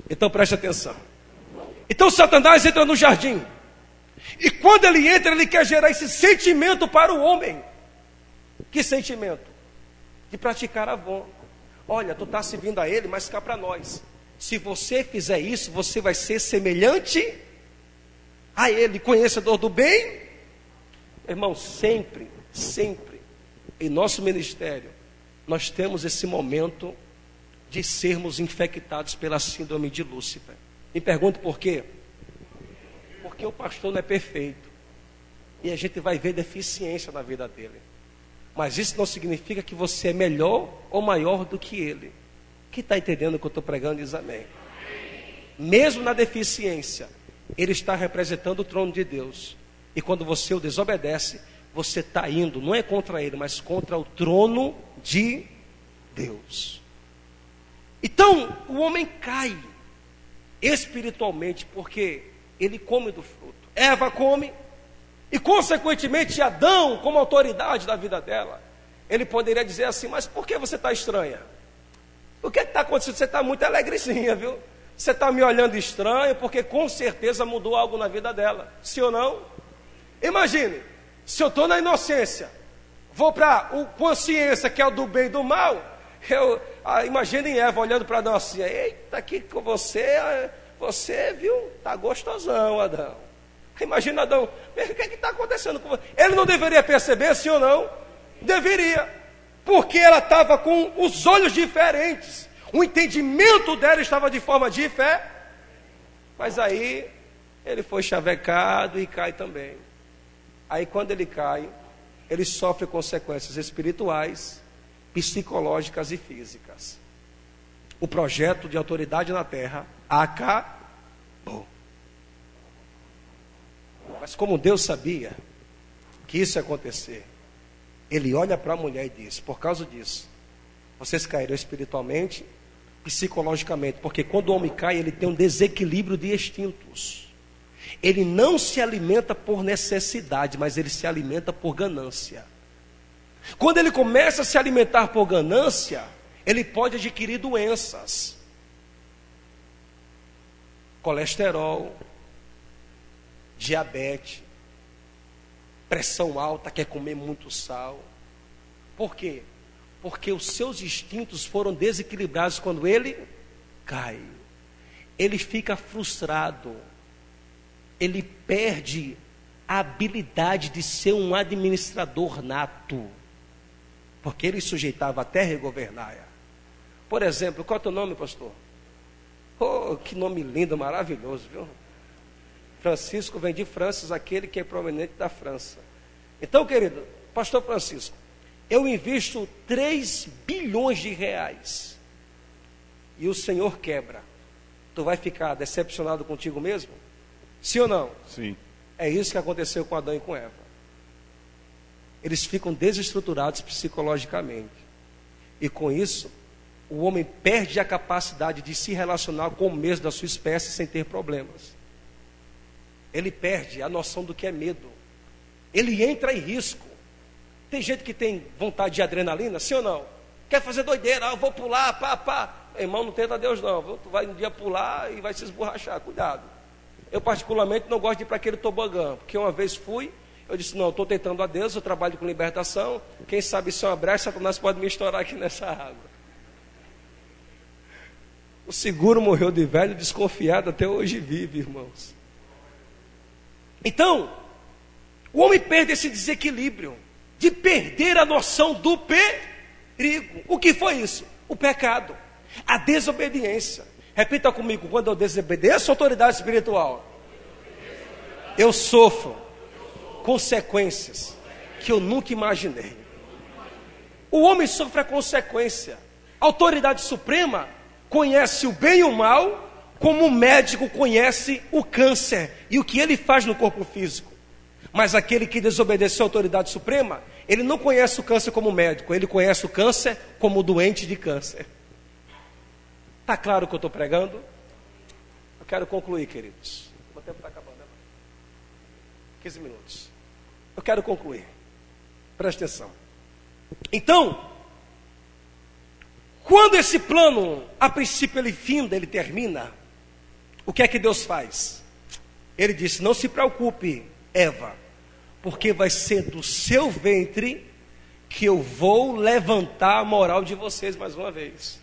Então preste atenção. Então Satanás entra no jardim. E quando ele entra, ele quer gerar esse sentimento para o homem. Que sentimento? De praticar Avon. Olha, tu está servindo a ele, mas cá para nós. Se você fizer isso, você vai ser semelhante a ele, conhecedor do bem. Irmão, sempre, em nosso ministério, nós temos esse momento de sermos infectados pela síndrome de Lúcifer. Me pergunto por quê? Porque o pastor não é perfeito. E a gente vai ver deficiência na vida dele. Mas isso não significa que você é melhor ou maior do que ele. Quem está entendendo o que eu estou pregando diz amém. Mesmo na deficiência, ele está representando o trono de Deus. E quando você o desobedece, você está indo, não é contra ele, mas contra o trono de Deus. Então, o homem cai espiritualmente, porque ele come do fruto. Eva come, e consequentemente Adão, como autoridade da vida dela, ele poderia dizer assim: mas por que você está estranha? O que está acontecendo? Você está muito alegrezinha, viu? Você está me olhando estranho, porque com certeza mudou algo na vida dela. Sim ou não? Imagine, se eu estou na inocência, vou para a consciência, que é o do bem e do mal. Imaginem Eva olhando para Adão assim: eita, aqui com você, viu, está gostosão, Adão. Imagina Adão: o que está acontecendo com você? Ele não deveria perceber, sim ou não? Deveria, porque ela estava com os olhos diferentes, o entendimento dela estava de forma de fé. Mas aí ele foi chavecado e cai também. Aí quando ele cai, ele sofre consequências espirituais, psicológicas e físicas. O projeto de autoridade na terra acabou. Mas como Deus sabia que isso ia acontecer, ele olha para a mulher e diz: por causa disso, vocês caíram espiritualmente, psicologicamente, porque quando o homem cai, ele tem um desequilíbrio de instintos. Ele não se alimenta por necessidade, mas ele se alimenta por ganância. Quando ele começa a se alimentar por ganância, ele pode adquirir doenças. Colesterol, diabetes, pressão alta, quer comer muito sal. Por quê? Porque os seus instintos foram desequilibrados quando ele cai. Ele fica frustrado. Ele perde a habilidade de ser um administrador nato. Porque ele sujeitava a terra e governava. Por exemplo, qual é o teu nome, pastor? Oh, que nome lindo, maravilhoso, viu? Francisco vem de Francis, aquele que é prominente da França. Então, querido, pastor Francisco, eu invisto 3 bilhões de reais e o Senhor quebra. Tu vai ficar decepcionado contigo mesmo? Sim ou não? Sim. É isso que aconteceu com Adão e com Eva. Eles ficam desestruturados psicologicamente. E com isso, o homem perde a capacidade de se relacionar com o mesmo da sua espécie sem ter problemas. Ele perde a noção do que é medo. Ele entra em risco. Tem gente que tem vontade de adrenalina, sim ou não? Quer fazer doideira, eu vou pular, pá. Irmão, não tenta Deus não, viu? Tu vai um dia pular e vai se esborrachar, cuidado. Eu particularmente não gosto de ir para aquele tobogã, porque uma vez fui, eu disse: não, estou tentando a Deus, eu trabalho com libertação, quem sabe se é uma brecha, Satanás pode me estourar aqui nessa água. O seguro morreu de velho, desconfiado, até hoje vive, irmãos. Então, o homem perde esse desequilíbrio de perder a noção do perigo. O que foi isso? O pecado, a desobediência. Repita comigo: quando eu desobedeço a autoridade espiritual, eu sofro consequências que eu nunca imaginei. O homem sofre a consequência. A autoridade suprema conhece o bem e o mal, como o médico conhece o câncer e o que ele faz no corpo físico. Mas aquele que desobedeceu a autoridade suprema, ele não conhece o câncer como médico, ele conhece o câncer como doente de câncer. Está claro o que eu estou pregando? Eu quero concluir, queridos. O tempo está acabando, né? 15 minutos. Eu quero concluir. Preste atenção. Então, quando esse plano, a princípio ele finda, ele termina, O que é que Deus faz? Ele disse: não se preocupe, Eva, porque vai ser do seu ventre que eu vou levantar a moral de vocês mais uma vez.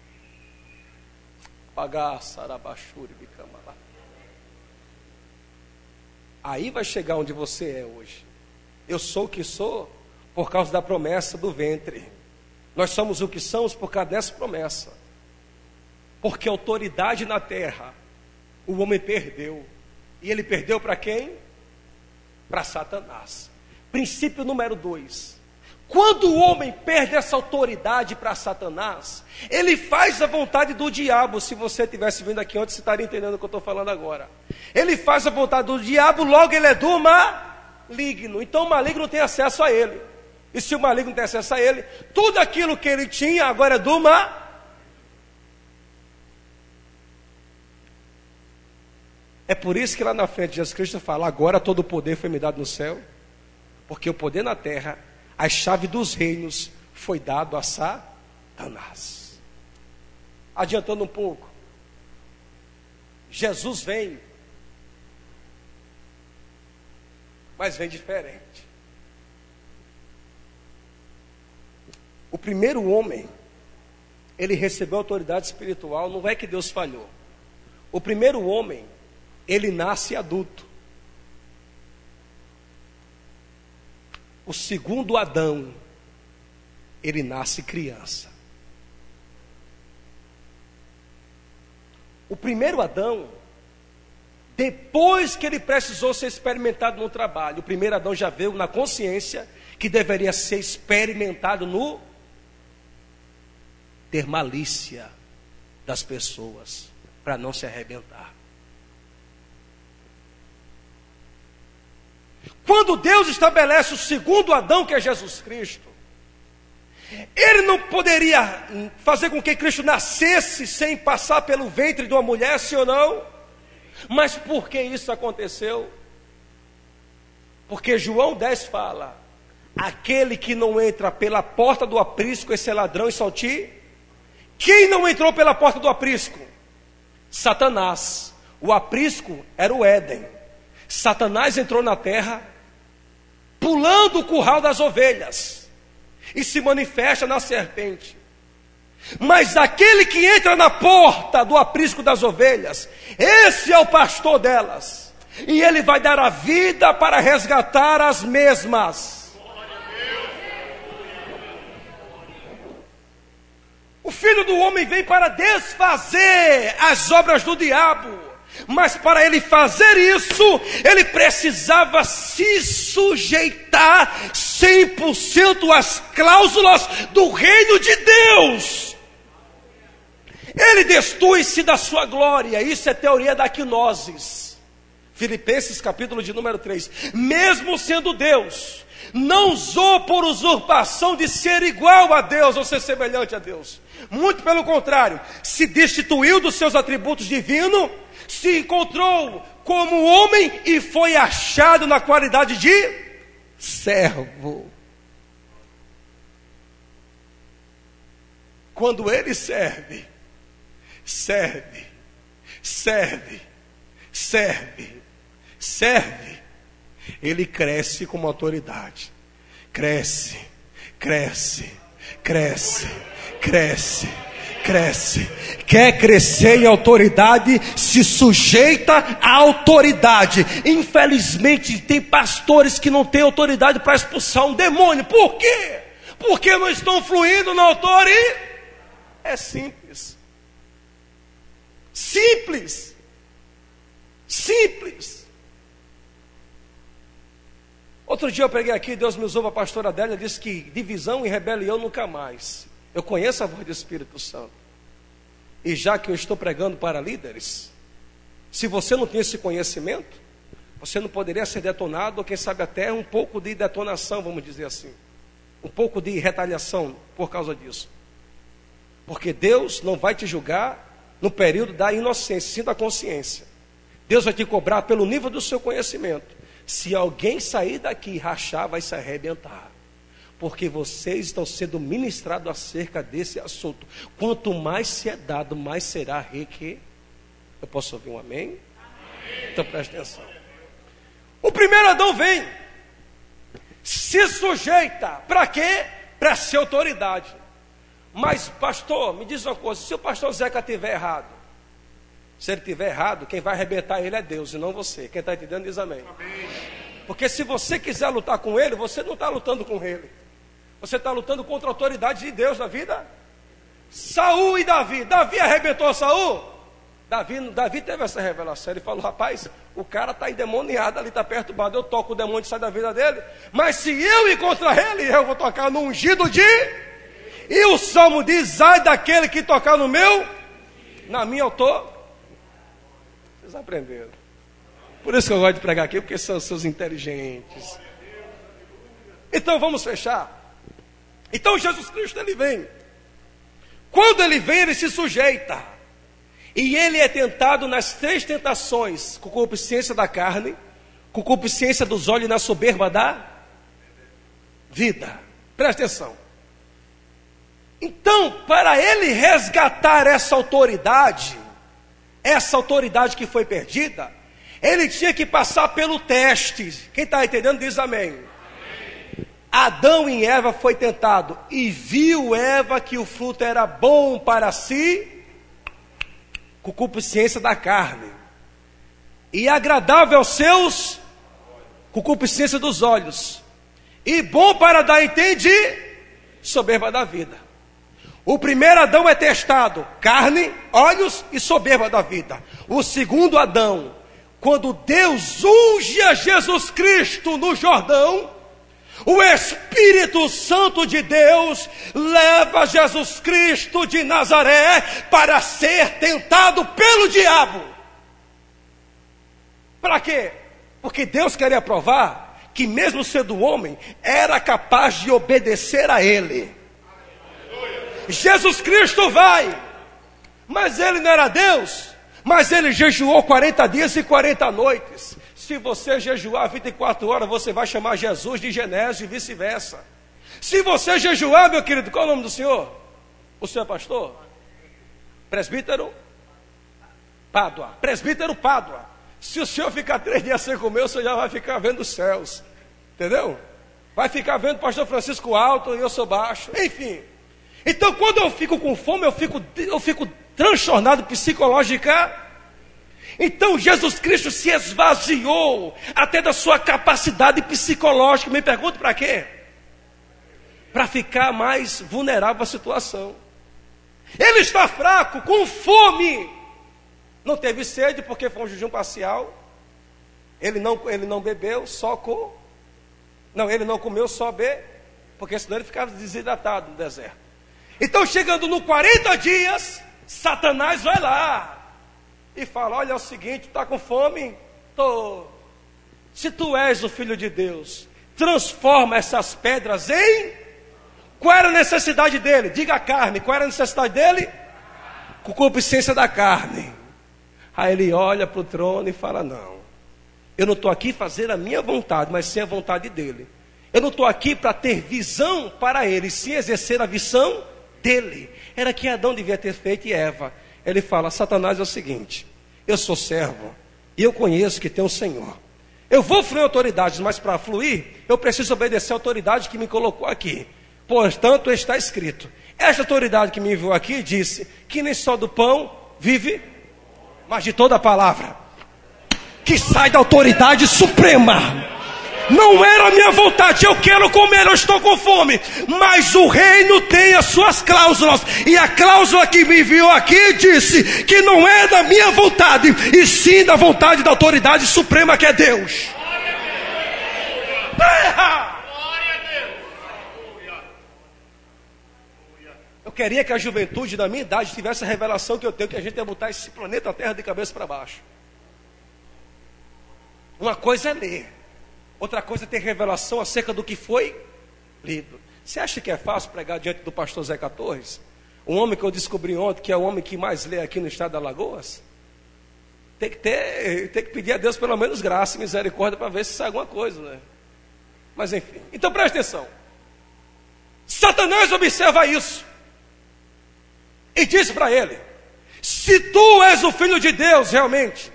Aí vai chegar onde você é hoje. Eu sou o que sou por causa da promessa do ventre. Nós somos o que somos por causa dessa promessa. Porque autoridade na terra o homem perdeu. E ele perdeu para quem? Para Satanás. Princípio número 2. Quando o homem perde essa autoridade para Satanás, ele faz a vontade do diabo. Se você tivesse vindo aqui antes, você estaria entendendo o que eu estou falando agora. Ele faz a vontade do diabo, logo ele é do maligno. Então o maligno tem acesso a ele. E se o maligno tem acesso a ele, tudo aquilo que ele tinha agora é do maligno. É por isso que lá na frente Jesus Cristo fala: agora todo o poder foi me dado no céu, porque o poder na terra, a chave dos reinos foi dado a Satanás. Adiantando um pouco, Jesus vem, mas vem diferente. O primeiro homem, ele recebeu autoridade espiritual. Não é que Deus falhou. O primeiro homem, ele nasce adulto. O segundo Adão, ele nasce criança. O primeiro Adão, depois que ele precisou ser experimentado no trabalho, o primeiro Adão já veio na consciência que deveria ser experimentado no ter malícia das pessoas, para não se arrebentar. Quando Deus estabelece o segundo Adão, que é Jesus Cristo, Ele não poderia fazer com que Cristo nascesse sem passar pelo ventre de uma mulher, sim ou não? Mas por que isso aconteceu? Porque João 10 fala: aquele que não entra pela porta do aprisco, esse é ladrão e salti. Quem não entrou pela porta do aprisco? Satanás. O aprisco era o Éden. Satanás entrou na terra, pulando o curral das ovelhas, e se manifesta na serpente. Mas aquele que entra na porta do aprisco das ovelhas, esse é o pastor delas, e ele vai dar a vida para resgatar as mesmas. O Filho do Homem vem para desfazer as obras do diabo. Mas para ele fazer isso, ele precisava se sujeitar 100% às cláusulas do reino de Deus. Ele destui-se da sua glória. Isso é teoria da quinoses. Filipenses capítulo de número 3. Mesmo sendo Deus, não usou por usurpação de ser igual a Deus ou ser semelhante a Deus. Muito pelo contrário, se destituiu dos seus atributos divinos, se encontrou como homem e foi achado na qualidade de servo. Quando ele serve, ele cresce como autoridade. Cresce. Quer crescer em autoridade, se sujeita à autoridade. Infelizmente tem pastores que não têm autoridade para expulsar um demônio. Por quê? Porque não estão fluindo na autoridade. É simples. Outro dia eu preguei aqui, Deus me usou para a pastora Adélia, disse que divisão e rebelião nunca mais. Eu conheço a voz do Espírito Santo. E já que eu estou pregando para líderes, se você não tem esse conhecimento, você não poderia ser detonado, ou quem sabe até um pouco de detonação, vamos dizer assim. Um pouco de retaliação por causa disso. Porque Deus não vai te julgar no período da inocência, sim da consciência. Deus vai te cobrar pelo nível do seu conhecimento. Se alguém sair daqui e rachar, vai se arrebentar. Porque vocês estão sendo ministrados acerca desse assunto. Quanto mais se é dado, mais será requerido. Eu posso ouvir um amém? Então preste atenção. O primeiro Adão vem, se sujeita, para quê? Para ser autoridade. Mas pastor, me diz uma coisa, se o pastor Zeca estiver errado, se ele estiver errado, quem vai arrebentar ele é Deus e não você. Quem está entendendo diz amém. Porque se você quiser lutar com ele, você não está lutando com ele, você está lutando contra a autoridade de Deus na vida. Saul e Davi. Davi arrebentou Saul. Davi teve essa revelação. Ele falou, rapaz, o cara está endemoniado ali, está perturbado. Eu toco o demônio e sai da vida dele. Mas se eu ir contra ele, eu vou tocar no ungido de... E o Salmo diz, ai daquele que tocar no meu, na minha eu tô. Vocês aprenderam. Por isso que eu gosto de pregar aqui, porque são seus inteligentes. Então vamos fechar. Então Jesus Cristo, ele vem. Quando ele vem, ele se sujeita. E ele é tentado nas 3 tentações: concupiscência da carne, concupiscência dos olhos e na soberba da vida. Presta atenção. Então, para ele resgatar essa autoridade que foi perdida, ele tinha que passar pelo teste. Quem está entendendo diz amém. Adão e Eva foi tentado, e viu Eva que o fruto era bom para si, concupiscência da carne, e agradável aos seus, concupiscência dos olhos, e bom para dar soberba da vida. O primeiro Adão é testado, carne, olhos e soberba da vida. O segundo Adão, quando Deus unge a Jesus Cristo no Jordão, o Espírito Santo de Deus leva Jesus Cristo de Nazaré para ser tentado pelo diabo. Para quê? Porque Deus queria provar que mesmo sendo homem, era capaz de obedecer a Ele. Jesus Cristo vai, mas Ele não era Deus, mas Ele jejuou 40 dias e 40 noites. Se você jejuar 24 horas, você vai chamar Jesus de Genésio e vice-versa. Se você jejuar, meu querido, qual é o nome do senhor? O senhor é pastor? Presbítero Pádua. Presbítero Pádua. Se o senhor ficar 3 dias sem comer, o senhor já vai ficar vendo os céus. Entendeu? Vai ficar vendo o pastor Francisco alto e eu sou baixo. Enfim. Então, quando eu fico com fome, eu fico transtornado psicológica. Então Jesus Cristo se esvaziou até da sua capacidade psicológica. Me pergunto para quê? Para ficar mais vulnerável à situação. Ele está fraco, com fome. Não teve sede porque foi um jejum parcial. Ele não bebeu, ele não comeu, só porque senão ele ficava desidratado no deserto. Então, chegando no 40 dias, Satanás vai lá e fala, olha, é o seguinte, está com fome? Estou. Se tu és o Filho de Deus, transforma essas pedras em... Qual era a necessidade dele? Diga a carne, qual era a necessidade dele? Concupiscência da carne. Aí ele olha para o trono e fala, não, eu não estou aqui fazer a minha vontade, mas sim a vontade dele. Eu não estou aqui para ter visão para ele, sim exercer a visão dele. Era que Adão devia ter feito e Eva. Ele fala, Satanás, é o seguinte, eu sou servo e eu conheço que tem um Senhor. Eu vou fluir autoridades, mas para fluir, eu preciso obedecer a autoridade que me colocou aqui. Portanto, está escrito, esta autoridade que me enviou aqui disse que nem só do pão vive, mas de toda a palavra que sai da autoridade suprema. Não era a minha vontade, eu quero comer, eu estou com fome. Mas o reino tem as suas cláusulas. E a cláusula que me enviou aqui disse que não é da minha vontade, e sim da vontade da autoridade suprema que é Deus. Eu queria que a juventude da minha idade tivesse a revelação que eu tenho, que a gente ia botar esse planeta Terra de cabeça para baixo. Uma coisa é ler, outra coisa é ter revelação acerca do que foi lido. Você acha que é fácil pregar diante do pastor Zeca Torres? Um homem que eu descobri ontem, que é o homem que mais lê aqui no estado de Alagoas? Tem que pedir a Deus pelo menos graça e misericórdia para ver se sai alguma coisa, né? Mas enfim, então preste atenção. Satanás observa isso e diz para ele, Se tu és o Filho de Deus realmente,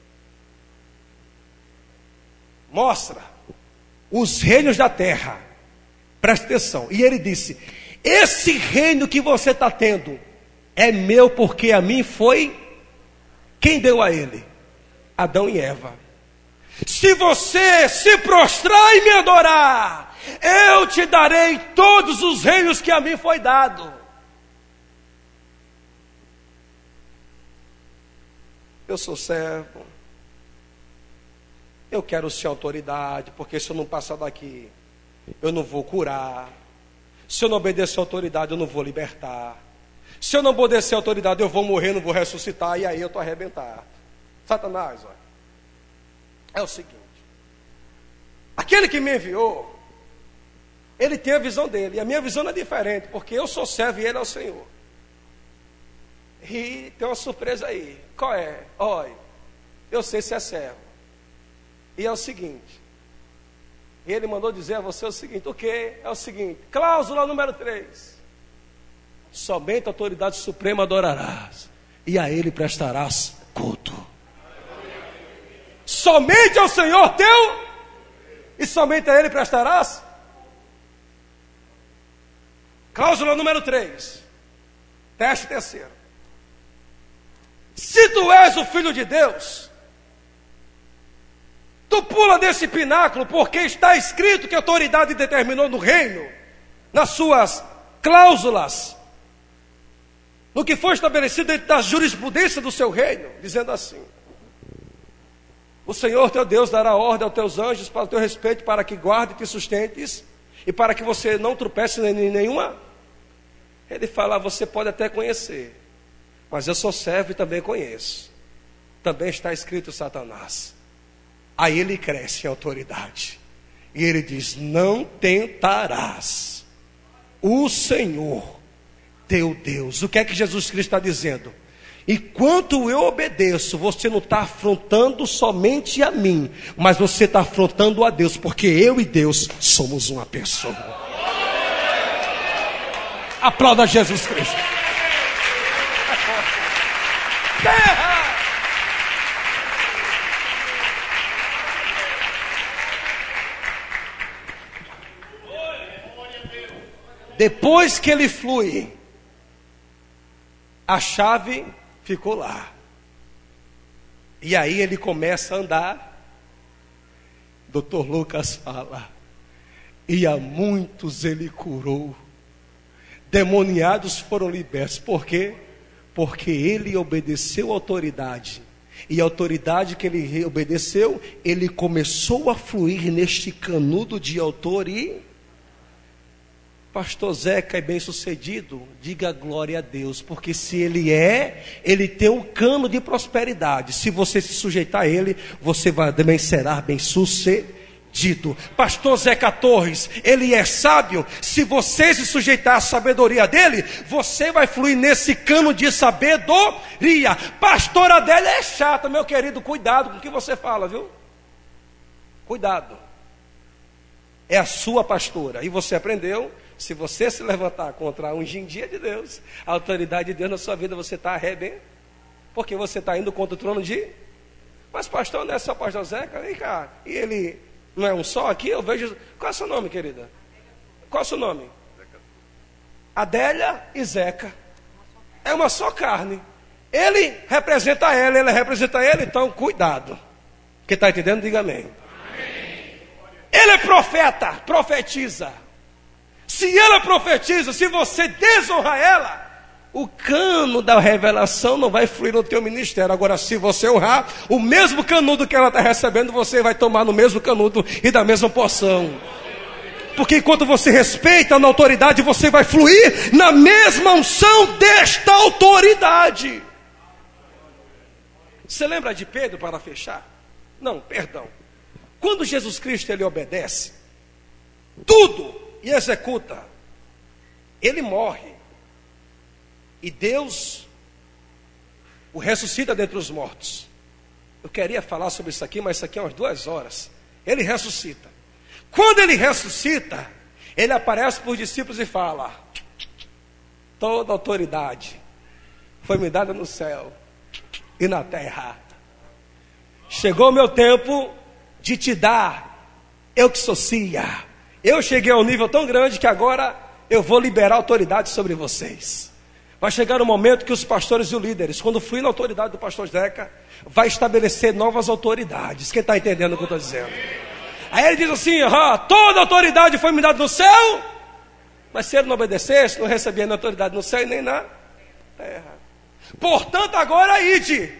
mostra os reinos da terra. Presta atenção. E ele disse: esse reino que você está tendo é meu, porque a mim foi. Quem deu a ele? Adão e Eva. Se você se prostrar e me adorar, eu te darei todos os reinos que a mim foi dado. Eu sou servo. Eu quero ser autoridade, porque se eu não passar daqui, eu não vou curar. Se eu não obedecer a autoridade, eu não vou libertar. Se eu não obedecer a autoridade, eu vou morrer, não vou ressuscitar, e aí eu estou arrebentado. Satanás, olha, é o seguinte: aquele que me enviou, ele tem a visão dele, e a minha visão não é diferente, porque eu sou servo e ele é o Senhor. E tem uma surpresa aí. Qual é? Olha, eu sei se é servo. E é o seguinte: ele mandou dizer a você o seguinte: o que? É o seguinte, cláusula número 3: somente a autoridade suprema adorarás, e a ele prestarás culto. Somente ao Senhor teu, e somente a ele prestarás. Cláusula número 3, teste terceiro: se tu és o Filho de Deus, tu pula desse pináculo, porque está escrito que a autoridade determinou no reino, nas suas cláusulas, no que foi estabelecido dentro da jurisprudência do seu reino, dizendo assim: o Senhor teu Deus dará ordem aos teus anjos para o teu respeito, para que guarde e te sustentes, e para que você não tropece em nenhuma. Ele fala: você pode até conhecer, mas eu sou servo e também conheço. Também está escrito Satanás. Aí ele cresce em autoridade. E ele diz: não tentarás o Senhor teu Deus. O que é que Jesus Cristo está dizendo? Enquanto eu obedeço, você não está afrontando somente a mim, mas você está afrontando a Deus, porque eu e Deus somos uma pessoa. Aplauda Jesus Cristo. Terra! Depois que ele flui, a chave ficou lá. E aí ele começa a andar. Dr. Lucas fala: e a muitos ele curou. Demoniados foram libertos. Por quê? Porque ele obedeceu a autoridade. E a autoridade que ele obedeceu, ele começou a fluir neste canudo de autoridade. Pastor Zeca é bem sucedido, diga glória a Deus, porque se ele tem um cano de prosperidade. Se você se sujeitar a ele, você também será bem sucedido. Pastor Zeca Torres, ele é sábio. Se você se sujeitar à sabedoria dele, você vai fluir nesse cano de sabedoria. Pastora Adélia é chata, meu querido, cuidado com o que você fala, viu? Cuidado. É a sua pastora, e você aprendeu. Se você se levantar contra a ungidia de Deus, a autoridade de Deus na sua vida, você está arrebentando. Porque você está indo contra o trono de... Mas pastor, não é só pastor Zeca? Vem cá. E ele não é um só aqui? Eu vejo... Qual é o seu nome, querida? Qual é o seu nome? Adélia e Zeca. É uma só carne. Ele representa ela representa ele, então cuidado. Quem está entendendo, diga amém. Ele é profeta, profetiza. Se ela profetiza, se você desonrar ela, o cano da revelação não vai fluir no teu ministério. Agora, se você honrar, o mesmo canudo que ela está recebendo, você vai tomar no mesmo canudo e da mesma porção. Porque enquanto você respeita na autoridade, você vai fluir na mesma unção desta autoridade. Você lembra de Pedro, para fechar? Não, perdão. Quando Jesus Cristo ele obedece tudo e executa, ele morre, e Deus o ressuscita dentre os mortos. Eu queria falar sobre isso aqui, mas isso aqui é umas 2 horas. Ele ressuscita. Quando ele ressuscita, ele aparece para os discípulos e fala: toda autoridade foi-me dada no céu e na terra. Chegou o meu tempo de te dar, eu que sou cia. Eu cheguei a um nível tão grande que agora eu vou liberar autoridade sobre vocês. Vai chegar um momento que os pastores e os líderes, quando fui na autoridade do pastor Zeca, vai estabelecer novas autoridades. Quem está entendendo o que eu estou dizendo? Aí ele diz assim, toda autoridade foi me dada no céu, mas se ele não obedecesse, não recebia nem autoridade no céu e nem na terra. Portanto, agora ide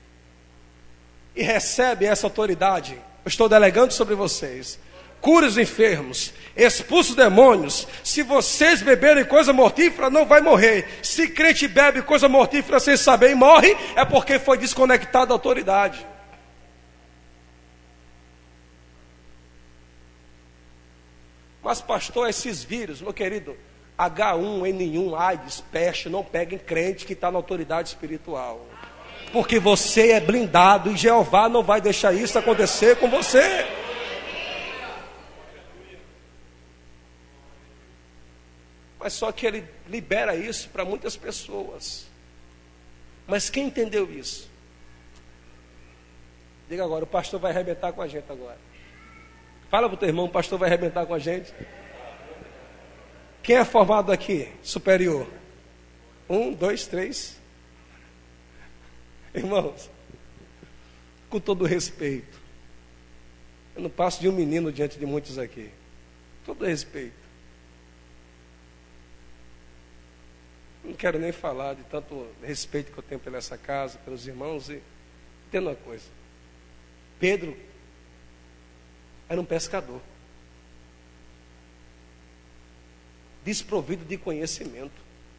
e recebe essa autoridade. Eu estou delegando sobre vocês. Cure os enfermos, expulse os demônios. Se vocês beberem coisa mortífera, não vai morrer. Se crente bebe coisa mortífera sem saber e morre, é porque foi desconectado da autoridade. Mas pastor, esses vírus, meu querido, H1N1, AIDS, peste, não peguem crente que está na autoridade espiritual. Porque você é blindado e Jeová não vai deixar isso acontecer com você. Mas só que ele libera isso para muitas pessoas. Mas quem entendeu isso? Diga agora, o pastor vai arrebentar com a gente agora. Fala para o teu irmão, o pastor vai arrebentar com a gente. Quem é formado aqui? Superior. 1, 2, 3. Irmãos, com todo respeito, eu não passo de um menino diante de muitos aqui. Todo respeito. Não quero nem falar de tanto respeito que eu tenho pela essa casa, pelos irmãos. E entenda uma coisa. Pedro era um pescador, desprovido de conhecimento.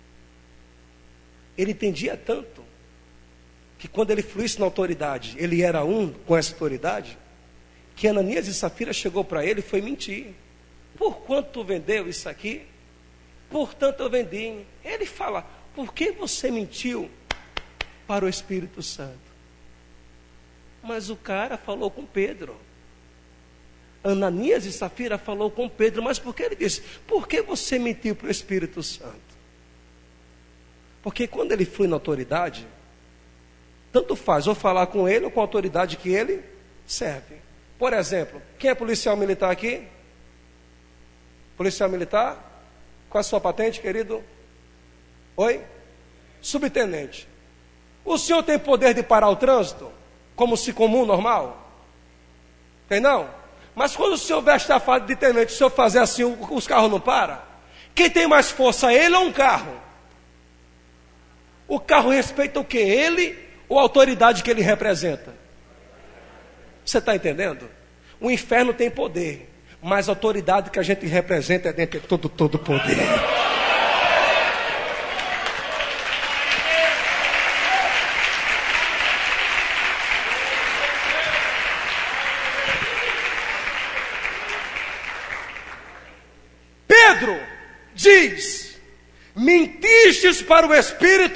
Ele entendia tanto que quando ele fluísse na autoridade, ele era um com essa autoridade, que Ananias e Safira chegou para ele e foi mentir. Por quanto tu vendeu isso aqui? Portanto eu vendi. Ele fala, por que você mentiu para o Espírito Santo? Mas o cara falou com Pedro. Ananias e Safira falou com Pedro, mas por que ele disse? Por que você mentiu para o Espírito Santo? Porque quando ele foi na autoridade, tanto faz ou falar com ele ou com a autoridade que ele serve. Por exemplo, quem é policial militar aqui? Policial militar? Qual é a sua patente, querido? Oi? Subtenente. O senhor tem poder de parar o trânsito? Como se comum, normal? Tem não? Mas quando o senhor veste a farda de tenente, se o senhor fazer assim, os carros não param? Quem tem mais força, ele ou um carro? O carro respeita o quê? Ele ou a autoridade que ele representa? Você está entendendo? O inferno tem poder, mas a autoridade que a gente representa é dentro de todo poder. Pedro diz, mentistes para o Espírito.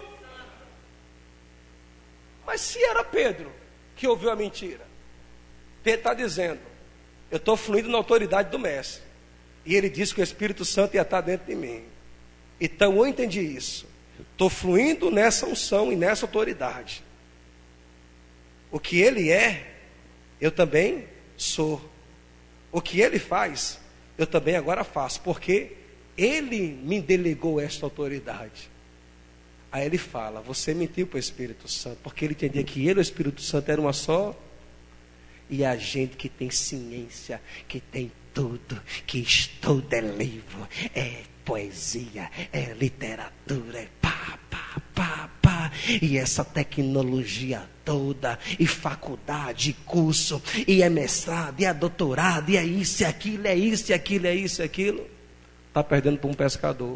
Mas se era Pedro que ouviu a mentira, Pedro está dizendo, eu estou fluindo na autoridade do mestre. E ele disse que o Espírito Santo ia estar dentro de mim. Então eu entendi isso. Estou fluindo nessa unção e nessa autoridade. O que ele é, eu também sou. O que ele faz, eu também agora faço. Porque ele me delegou esta autoridade. Aí ele fala, você mentiu para o Espírito Santo. Porque ele entendia que ele e o Espírito Santo eram uma só. E a gente que tem ciência, que tem tudo, que estuda livro, é poesia, é literatura, é pá. E essa tecnologia toda, e faculdade, e curso, e é mestrado, e é doutorado, e é isso, e aquilo, é isso, e aquilo, é isso, e aquilo. Está perdendo para um pescador.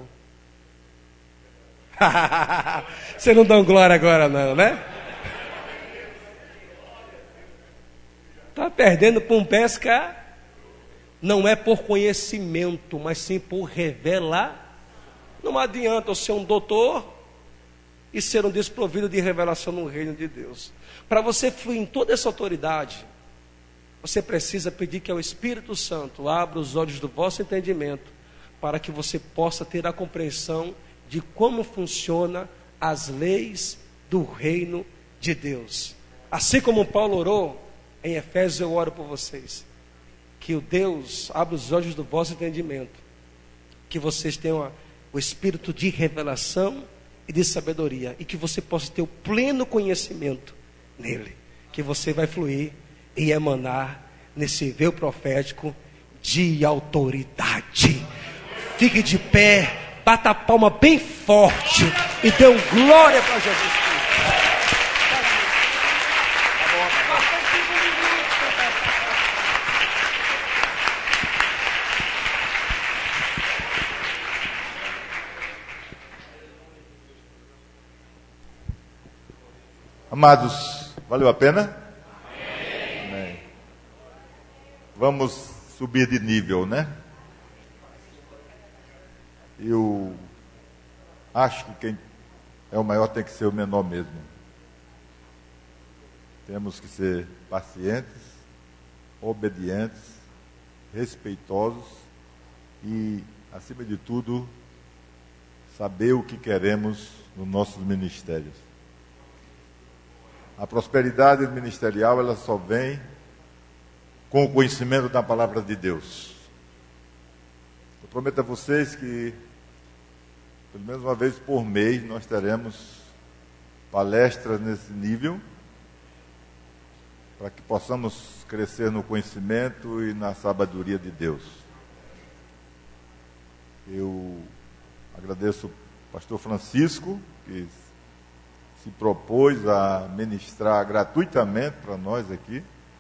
Você não dá glória agora não, né? Está perdendo para um pesca. Não é por conhecimento, mas sim por revelar. Não adianta eu ser um doutor e ser um desprovido de revelação no reino de Deus. Para você fluir em toda essa autoridade, você precisa pedir que o Espírito Santo abra os olhos do vosso entendimento, para que você possa ter a compreensão de como funciona as leis do reino de Deus. Assim como Paulo orou, em Efésios eu oro por vocês. Que o Deus abra os olhos do vosso entendimento. Que vocês tenham o espírito de revelação e de sabedoria. E que você possa ter o pleno conhecimento nele. Que você vai fluir e emanar nesse véu profético de autoridade. Fique de pé, bata a palma bem forte e dê um glória para Jesus Cristo. Amados, valeu a pena? Amém. Vamos subir de nível, né? Eu acho que quem é o maior tem que ser o menor mesmo. Temos que ser pacientes, obedientes, respeitosos e, acima de tudo, saber o que queremos nos nossos ministérios. A prosperidade ministerial, ela só vem com o conhecimento da palavra de Deus. Eu prometo a vocês que, pelo menos uma vez por mês, nós teremos palestras nesse nível, para que possamos crescer no conhecimento e na sabedoria de Deus. Eu agradeço ao pastor Francisco, que se propôs a ministrar gratuitamente para nós aqui,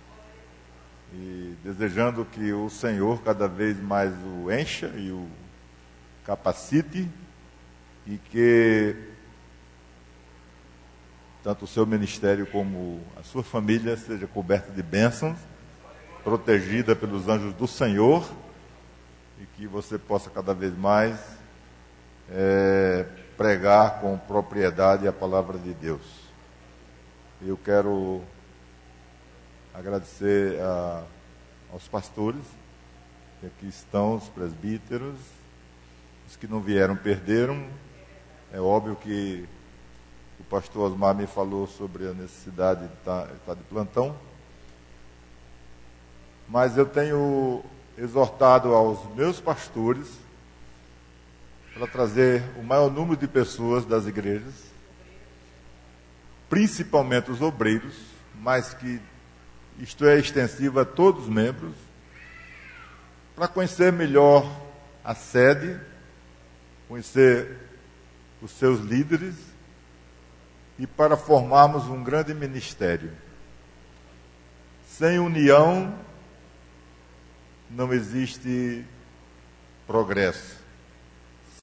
e desejando que o Senhor cada vez mais o encha e o capacite, e que tanto o seu ministério como a sua família seja coberta de bênçãos, protegida pelos anjos do Senhor, e que você possa cada vez mais pregar com propriedade a palavra de Deus. Eu quero agradecer aos pastores que aqui estão, os presbíteros, os que não vieram perderam. É óbvio que o pastor Osmar me falou sobre a necessidade de estar de plantão, mas eu tenho exortado aos meus pastores para trazer o maior número de pessoas das igrejas, principalmente os obreiros, mas que isto é extensivo a todos os membros, para conhecer melhor a sede, conhecer os seus líderes e para formarmos um grande ministério. Sem união não existe progresso.